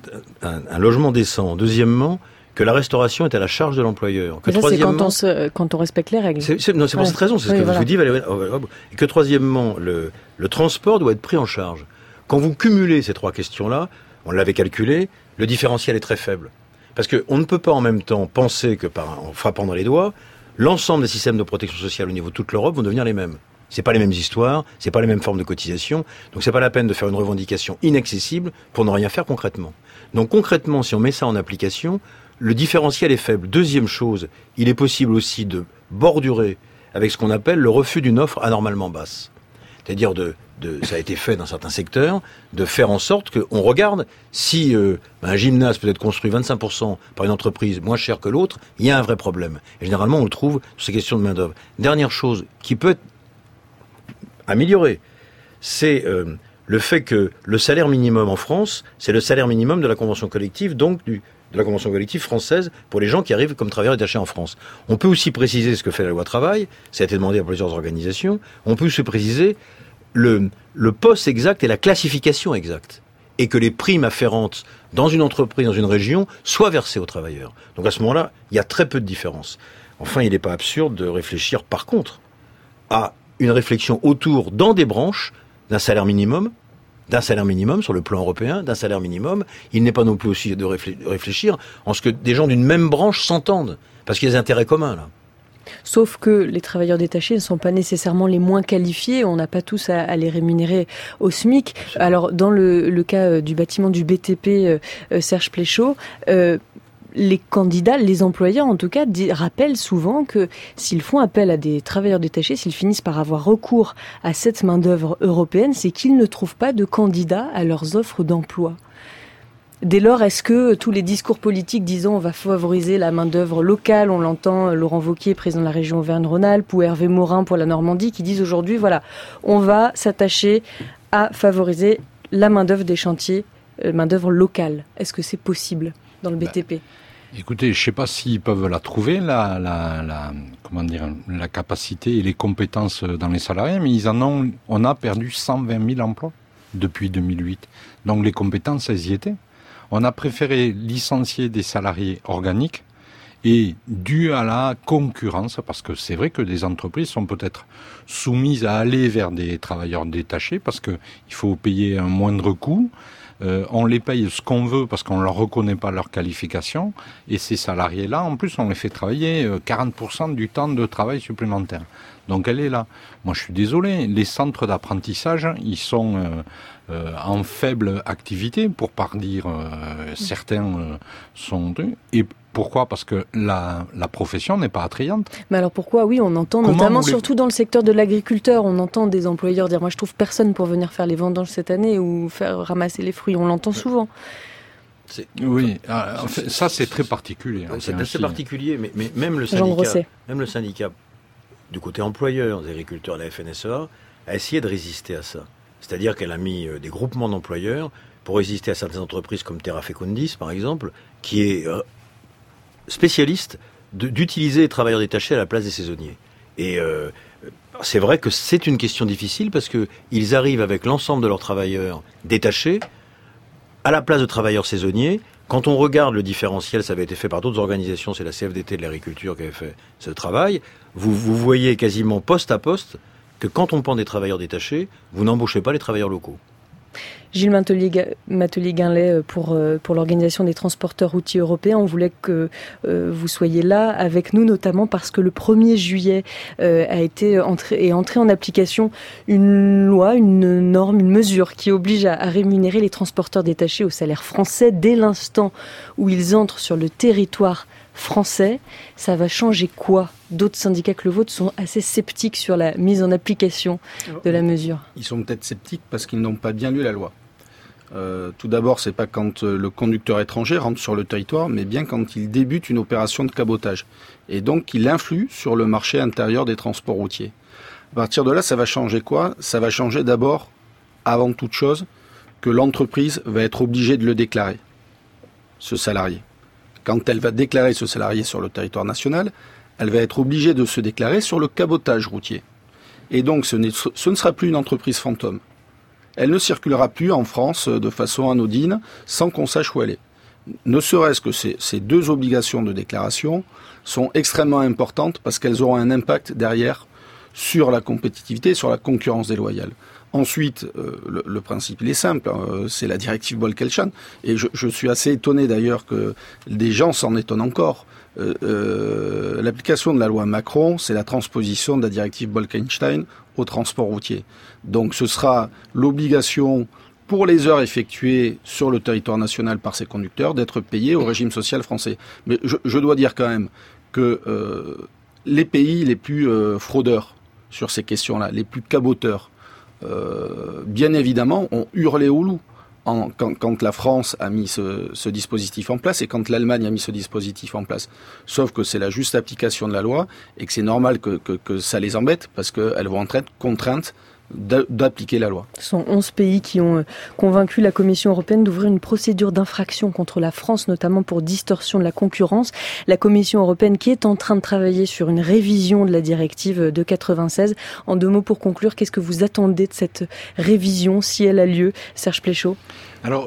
un logement décent. Deuxièmement, que la restauration est à la charge de l'employeur. Mais ça, c'est quand on respecte les règles. C'est pour cette raison, c'est ce que vous dites, Valérie. Et que troisièmement, le transport doit être pris en charge. Quand vous cumulez ces trois questions-là, on l'avait calculé, le différentiel est très faible. Parce qu'on ne peut pas en même temps penser que en frappant dans les doigts, l'ensemble des systèmes de protection sociale au niveau de toute l'Europe vont devenir les mêmes. C'est pas les mêmes histoires, c'est pas les mêmes formes de cotisation, donc c'est pas la peine de faire une revendication inaccessible pour ne rien faire concrètement. Donc concrètement, si on met ça en application, le différentiel est faible. Deuxième chose, il est possible aussi de bordurer avec ce qu'on appelle le refus d'une offre anormalement basse. C'est-à-dire ça a été fait dans certains secteurs, de faire en sorte qu'on regarde si un gymnase peut être construit 25% par une entreprise moins chère que l'autre, il y a un vrai problème. Et généralement, on le trouve sur ces questions de main-d'œuvre. Dernière chose qui peut être améliorée, c'est le fait que le salaire minimum en France, c'est le salaire minimum de la convention collective, donc de la convention collective française pour les gens qui arrivent comme travailleurs détachés en France. On peut aussi préciser ce que fait la loi travail, ça a été demandé à plusieurs organisations, on peut se préciser le poste exact et la classification exacte, et que les primes afférentes dans une entreprise, dans une région, soient versées aux travailleurs. Donc à ce moment-là, il y a très peu de différence. Enfin, il n'est pas absurde de réfléchir par contre à une réflexion autour, dans des branches, d'un salaire minimum sur le plan européen, d'un salaire minimum. Il n'est pas non plus aussi de réfléchir en ce que des gens d'une même branche s'entendent, parce qu'il y a des intérêts communs là. Sauf que les travailleurs détachés ne sont pas nécessairement les moins qualifiés, on n'a pas tous à les rémunérer au SMIC. Alors dans le cas du bâtiment du BTP Serge Pléchaud, les candidats, les employeurs en tout cas, rappellent souvent que s'ils font appel à des travailleurs détachés, s'ils finissent par avoir recours à cette main-d'œuvre européenne, c'est qu'ils ne trouvent pas de candidats à leurs offres d'emploi. Dès lors, est-ce que tous les discours politiques disant on va favoriser la main-d'œuvre locale, on l'entend Laurent Wauquiez, président de la région Auvergne-Rhône-Alpes, ou Hervé Morin pour la Normandie, qui disent aujourd'hui, voilà, on va s'attacher à favoriser la main-d'œuvre des chantiers, main-d'œuvre locale. Est-ce que c'est possible dans le BTP ? Écoutez, je ne sais pas s'ils peuvent la trouver, la capacité et les compétences dans les salariés, mais on a perdu 120 000 emplois depuis 2008. Donc les compétences, elles y étaient. On a préféré licencier des salariés organiques et dû à la concurrence, parce que c'est vrai que des entreprises sont peut-être soumises à aller vers des travailleurs détachés parce qu'il faut payer un moindre coût. On les paye ce qu'on veut parce qu'on ne leur reconnaît pas leur qualification. Et ces salariés-là, en plus, on les fait travailler 40% du temps de travail supplémentaire. Donc elle est là. Moi, je suis désolé, les centres d'apprentissage, ils sont en faible activité, pour pas dire certains sont... Et pourquoi ? Parce que la profession n'est pas attrayante. Mais alors pourquoi ? Oui, on entend notamment, surtout dans le secteur de l'agriculteur, on entend des employeurs dire « moi je trouve personne pour venir faire les vendanges cette année ou faire ramasser les fruits », on l'entend souvent. Oui, ça c'est très particulier. C'est assez particulier, mais même le syndicat du côté employeur des agriculteurs, la FNSEA, a essayé de résister à ça. C'est-à-dire qu'elle a mis des groupements d'employeurs pour résister à certaines entreprises comme Terra Fecundis, par exemple, qui est spécialiste d'utiliser les travailleurs détachés à la place des saisonniers. Et c'est vrai que c'est une question difficile parce qu'ils arrivent avec l'ensemble de leurs travailleurs détachés à la place de travailleurs saisonniers Quand on regarde le différentiel, ça avait été fait par d'autres organisations, c'est la CFDT de l'agriculture qui avait fait ce travail, vous voyez quasiment poste à poste que quand on prend des travailleurs détachés, vous n'embauchez pas les travailleurs locaux. Gilles Matelier-Guinlet, pour l'Organisation des transporteurs routiers européens, on voulait que vous soyez là avec nous, notamment parce que le 1er juillet est entrée en application une loi, une norme, une mesure qui oblige à rémunérer les transporteurs détachés au salaire français dès l'instant où ils entrent sur le territoire français. Ça va changer quoi ? D'autres syndicats que le vôtre sont assez sceptiques sur la mise en application de la mesure. Ils sont peut-être sceptiques parce qu'ils n'ont pas bien lu la loi. Tout d'abord, c'est pas quand le conducteur étranger rentre sur le territoire, mais bien quand il débute une opération de cabotage. Et donc, il influe sur le marché intérieur des transports routiers. À partir de là, ça va changer quoi ? Ça va changer d'abord, avant toute chose, que l'entreprise va être obligée de le déclarer, ce salarié. Quand elle va déclarer ce salarié sur le territoire national, elle va être obligée de se déclarer sur le cabotage routier. Et donc, ce ne sera plus une entreprise fantôme. Elle ne circulera plus en France de façon anodine, sans qu'on sache où elle est. Ne serait-ce que ces deux obligations de déclaration sont extrêmement importantes parce qu'elles auront un impact derrière sur la compétitivité, sur la concurrence déloyale. Ensuite, le principe, il est simple, c'est la directive Bolkestein. Et je suis assez étonné d'ailleurs que des gens s'en étonnent encore. L'application de la loi Macron, c'est la transposition de la directive Bolkestein au transport routier. Donc ce sera l'obligation pour les heures effectuées sur le territoire national par ces conducteurs d'être payés au régime social français. Mais je dois dire quand même que les pays les plus fraudeurs sur ces questions-là, les plus caboteurs, bien évidemment, ont hurlé au loup quand la France a mis ce dispositif en place et quand l'Allemagne a mis ce dispositif en place. Sauf que c'est la juste application de la loi et que c'est normal que ça les embête parce qu'elles vont être contraintes d'appliquer la loi. Ce sont 11 pays qui ont convaincu la Commission européenne d'ouvrir une procédure d'infraction contre la France, notamment pour distorsion de la concurrence. La Commission européenne qui est en train de travailler sur une révision de la directive de 96. En 2 mots pour conclure, qu'est-ce que vous attendez de cette révision, si elle a lieu, Serge Pléchaud ? Alors,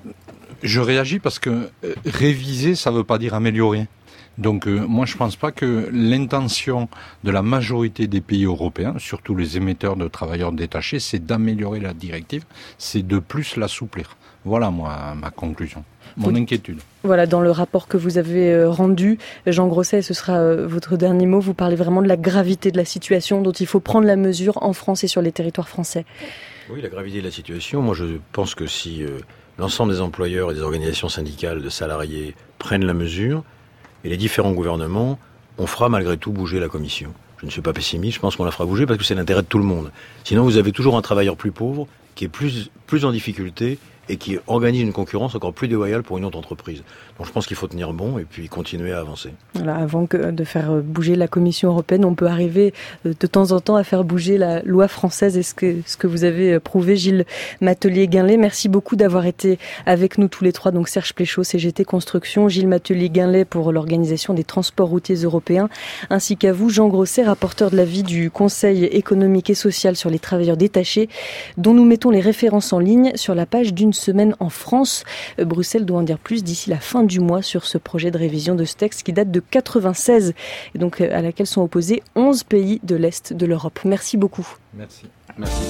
je réagis parce que réviser, ça ne veut pas dire améliorer. Donc moi je pense pas que l'intention de la majorité des pays européens, surtout les émetteurs de travailleurs détachés, c'est d'améliorer la directive, c'est de plus l'assouplir. Voilà moi ma conclusion, mon inquiétude. Voilà, dans le rapport que vous avez rendu, Jean Grosset, ce sera votre dernier mot, vous parlez vraiment de la gravité de la situation dont il faut prendre la mesure en France et sur les territoires français. Oui, la gravité de la situation, moi je pense que si l'ensemble des employeurs et des organisations syndicales de salariés prennent la mesure, et les différents gouvernements, on fera malgré tout bouger la Commission. Je ne suis pas pessimiste, je pense qu'on la fera bouger parce que c'est l'intérêt de tout le monde. Sinon, vous avez toujours un travailleur plus pauvre, qui est plus en difficulté et qui organise une concurrence encore plus déloyale pour une autre entreprise. Donc je pense qu'il faut tenir bon et puis continuer à avancer. Voilà, avant de faire bouger la Commission européenne, on peut arriver de temps en temps à faire bouger la loi française et ce que vous avez prouvé, Gilles Matelier-Guinlet. Merci beaucoup d'avoir été avec nous tous les trois. Donc Serge Pléchaud, CGT Construction, Gilles Matelier-Guinlet pour l'Organisation des transports routiers européens, ainsi qu'à vous, Jean Grosset, rapporteur de l'avis du Conseil économique et social sur les travailleurs détachés, dont nous mettons les références en ligne sur la page d'une semaine en France. Bruxelles doit en dire plus d'ici la fin du mois sur ce projet de révision de ce texte qui date de 96 et donc à laquelle sont opposés 11 pays de l'Est de l'Europe. Merci beaucoup. Merci. Merci.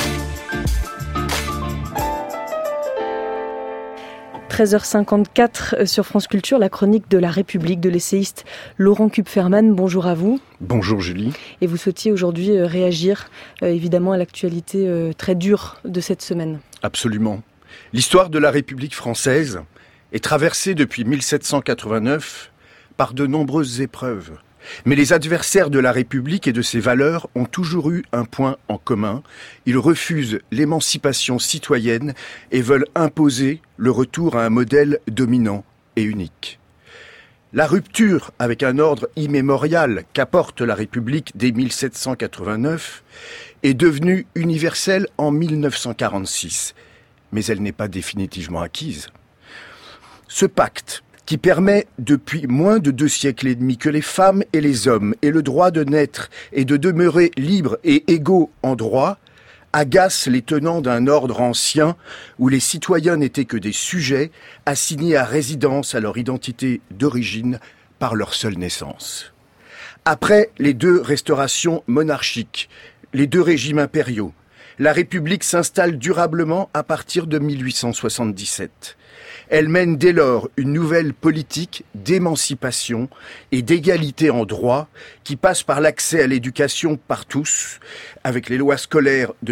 13h54 sur France Culture, la chronique de la République de l'essayiste Laurent Kupferman. Bonjour à vous. Bonjour Julie. Et vous souhaitiez aujourd'hui réagir évidemment à l'actualité très dure de cette semaine. Absolument. L'histoire de la République française est traversée depuis 1789 par de nombreuses épreuves. Mais les adversaires de la République et de ses valeurs ont toujours eu un point en commun. Ils refusent l'émancipation citoyenne et veulent imposer le retour à un modèle dominant et unique. La rupture avec un ordre immémorial qu'apporte la République dès 1789 est devenue universelle en 1946. Mais elle n'est pas définitivement acquise. Ce pacte, qui permet depuis moins de 2 siècles et demi que les femmes et les hommes aient le droit de naître et de demeurer libres et égaux en droit, agace les tenants d'un ordre ancien où les citoyens n'étaient que des sujets assignés à résidence à leur identité d'origine par leur seule naissance. Après les 2 restaurations monarchiques, les 2 régimes impériaux, la République s'installe durablement à partir de 1877. Elle mène dès lors une nouvelle politique d'émancipation et d'égalité en droit qui passe par l'accès à l'éducation par tous, avec les lois scolaires de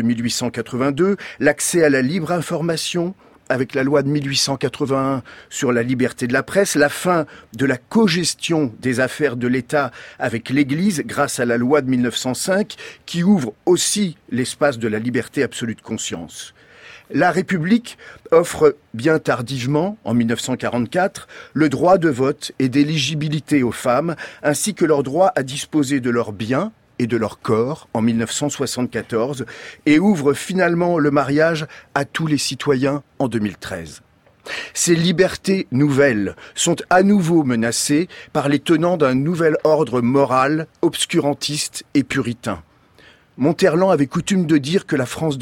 1882, l'accès à la libre information, avec la loi de 1881 sur la liberté de la presse, la fin de la cogestion des affaires de l'État avec l'Église grâce à la loi de 1905 qui ouvre aussi l'espace de la liberté absolue de conscience. La République offre bien tardivement, en 1944, le droit de vote et d'éligibilité aux femmes, ainsi que leur droit à disposer de leurs biens et de leur corps en 1974 et ouvre finalement le mariage à tous les citoyens en 2013. Ces libertés nouvelles sont à nouveau menacées par les tenants d'un nouvel ordre moral, obscurantiste et puritain. Monterland avait coutume de dire que la France de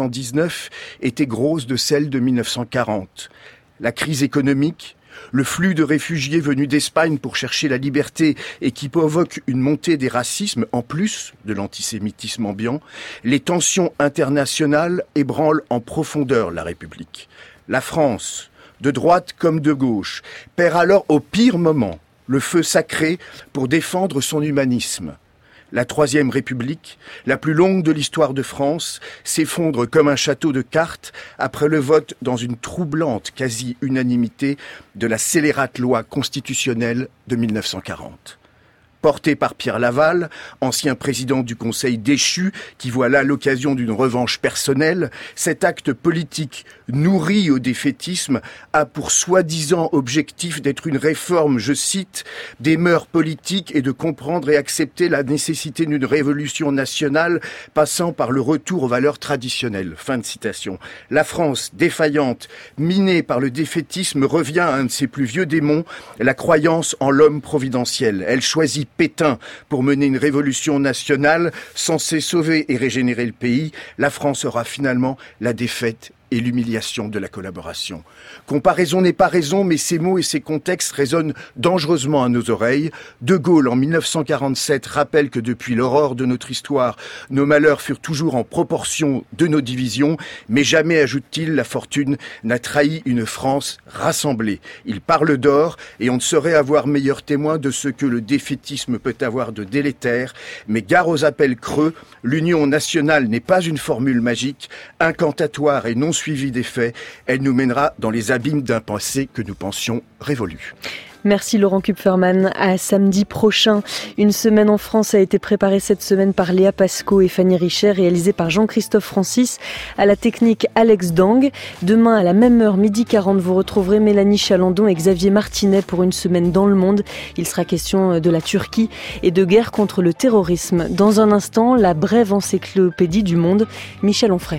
1919 était grosse de celle de 1940. La crise économique, le flux de réfugiés venus d'Espagne pour chercher la liberté et qui provoque une montée des racismes en plus de l'antisémitisme ambiant, les tensions internationales ébranlent en profondeur la République. La France, de droite comme de gauche, perd alors au pire moment le feu sacré pour défendre son humanisme. La Troisième République, la plus longue de l'histoire de France, s'effondre comme un château de cartes après le vote dans une troublante quasi-unanimité de la scélérate loi constitutionnelle de 1940. Porté par Pierre Laval, ancien président du Conseil déchu, qui voit là l'occasion d'une revanche personnelle, cet acte politique nourri au défaitisme a pour soi-disant objectif d'être une réforme, je cite, des mœurs politiques et de comprendre et accepter la nécessité d'une révolution nationale passant par le retour aux valeurs traditionnelles. Fin de citation. La France, défaillante, minée par le défaitisme, revient à un de ses plus vieux démons, la croyance en l'homme providentiel. Elle choisit Pétain pour mener une révolution nationale censée sauver et régénérer le pays. La France aura finalement la défaite et l'humiliation de la collaboration. Comparaison n'est pas raison, mais ces mots et ces contextes résonnent dangereusement à nos oreilles. De Gaulle, en 1947, rappelle que depuis l'aurore de notre histoire, nos malheurs furent toujours en proportion de nos divisions, mais jamais, ajoute-t-il, la fortune n'a trahi une France rassemblée. Il parle d'or, et on ne saurait avoir meilleur témoin de ce que le défaitisme peut avoir de délétère, mais gare aux appels creux, l'union nationale n'est pas une formule magique, incantatoire et non suivi des faits, elle nous mènera dans les abîmes d'un passé que nous pensions révolu. Merci Laurent Kupferman. À samedi prochain. Une semaine en France a été préparée cette semaine par Léa Pasco et Fanny Richer, réalisée par Jean-Christophe Francis, à la technique Alex Dang. Demain à la même heure, 12h40, vous retrouverez Mélanie Chalandon et Xavier Martinet pour une semaine dans le monde. Il sera question de la Turquie et de guerre contre le terrorisme. Dans un instant, la brève encyclopédie du monde, Michel Onfray.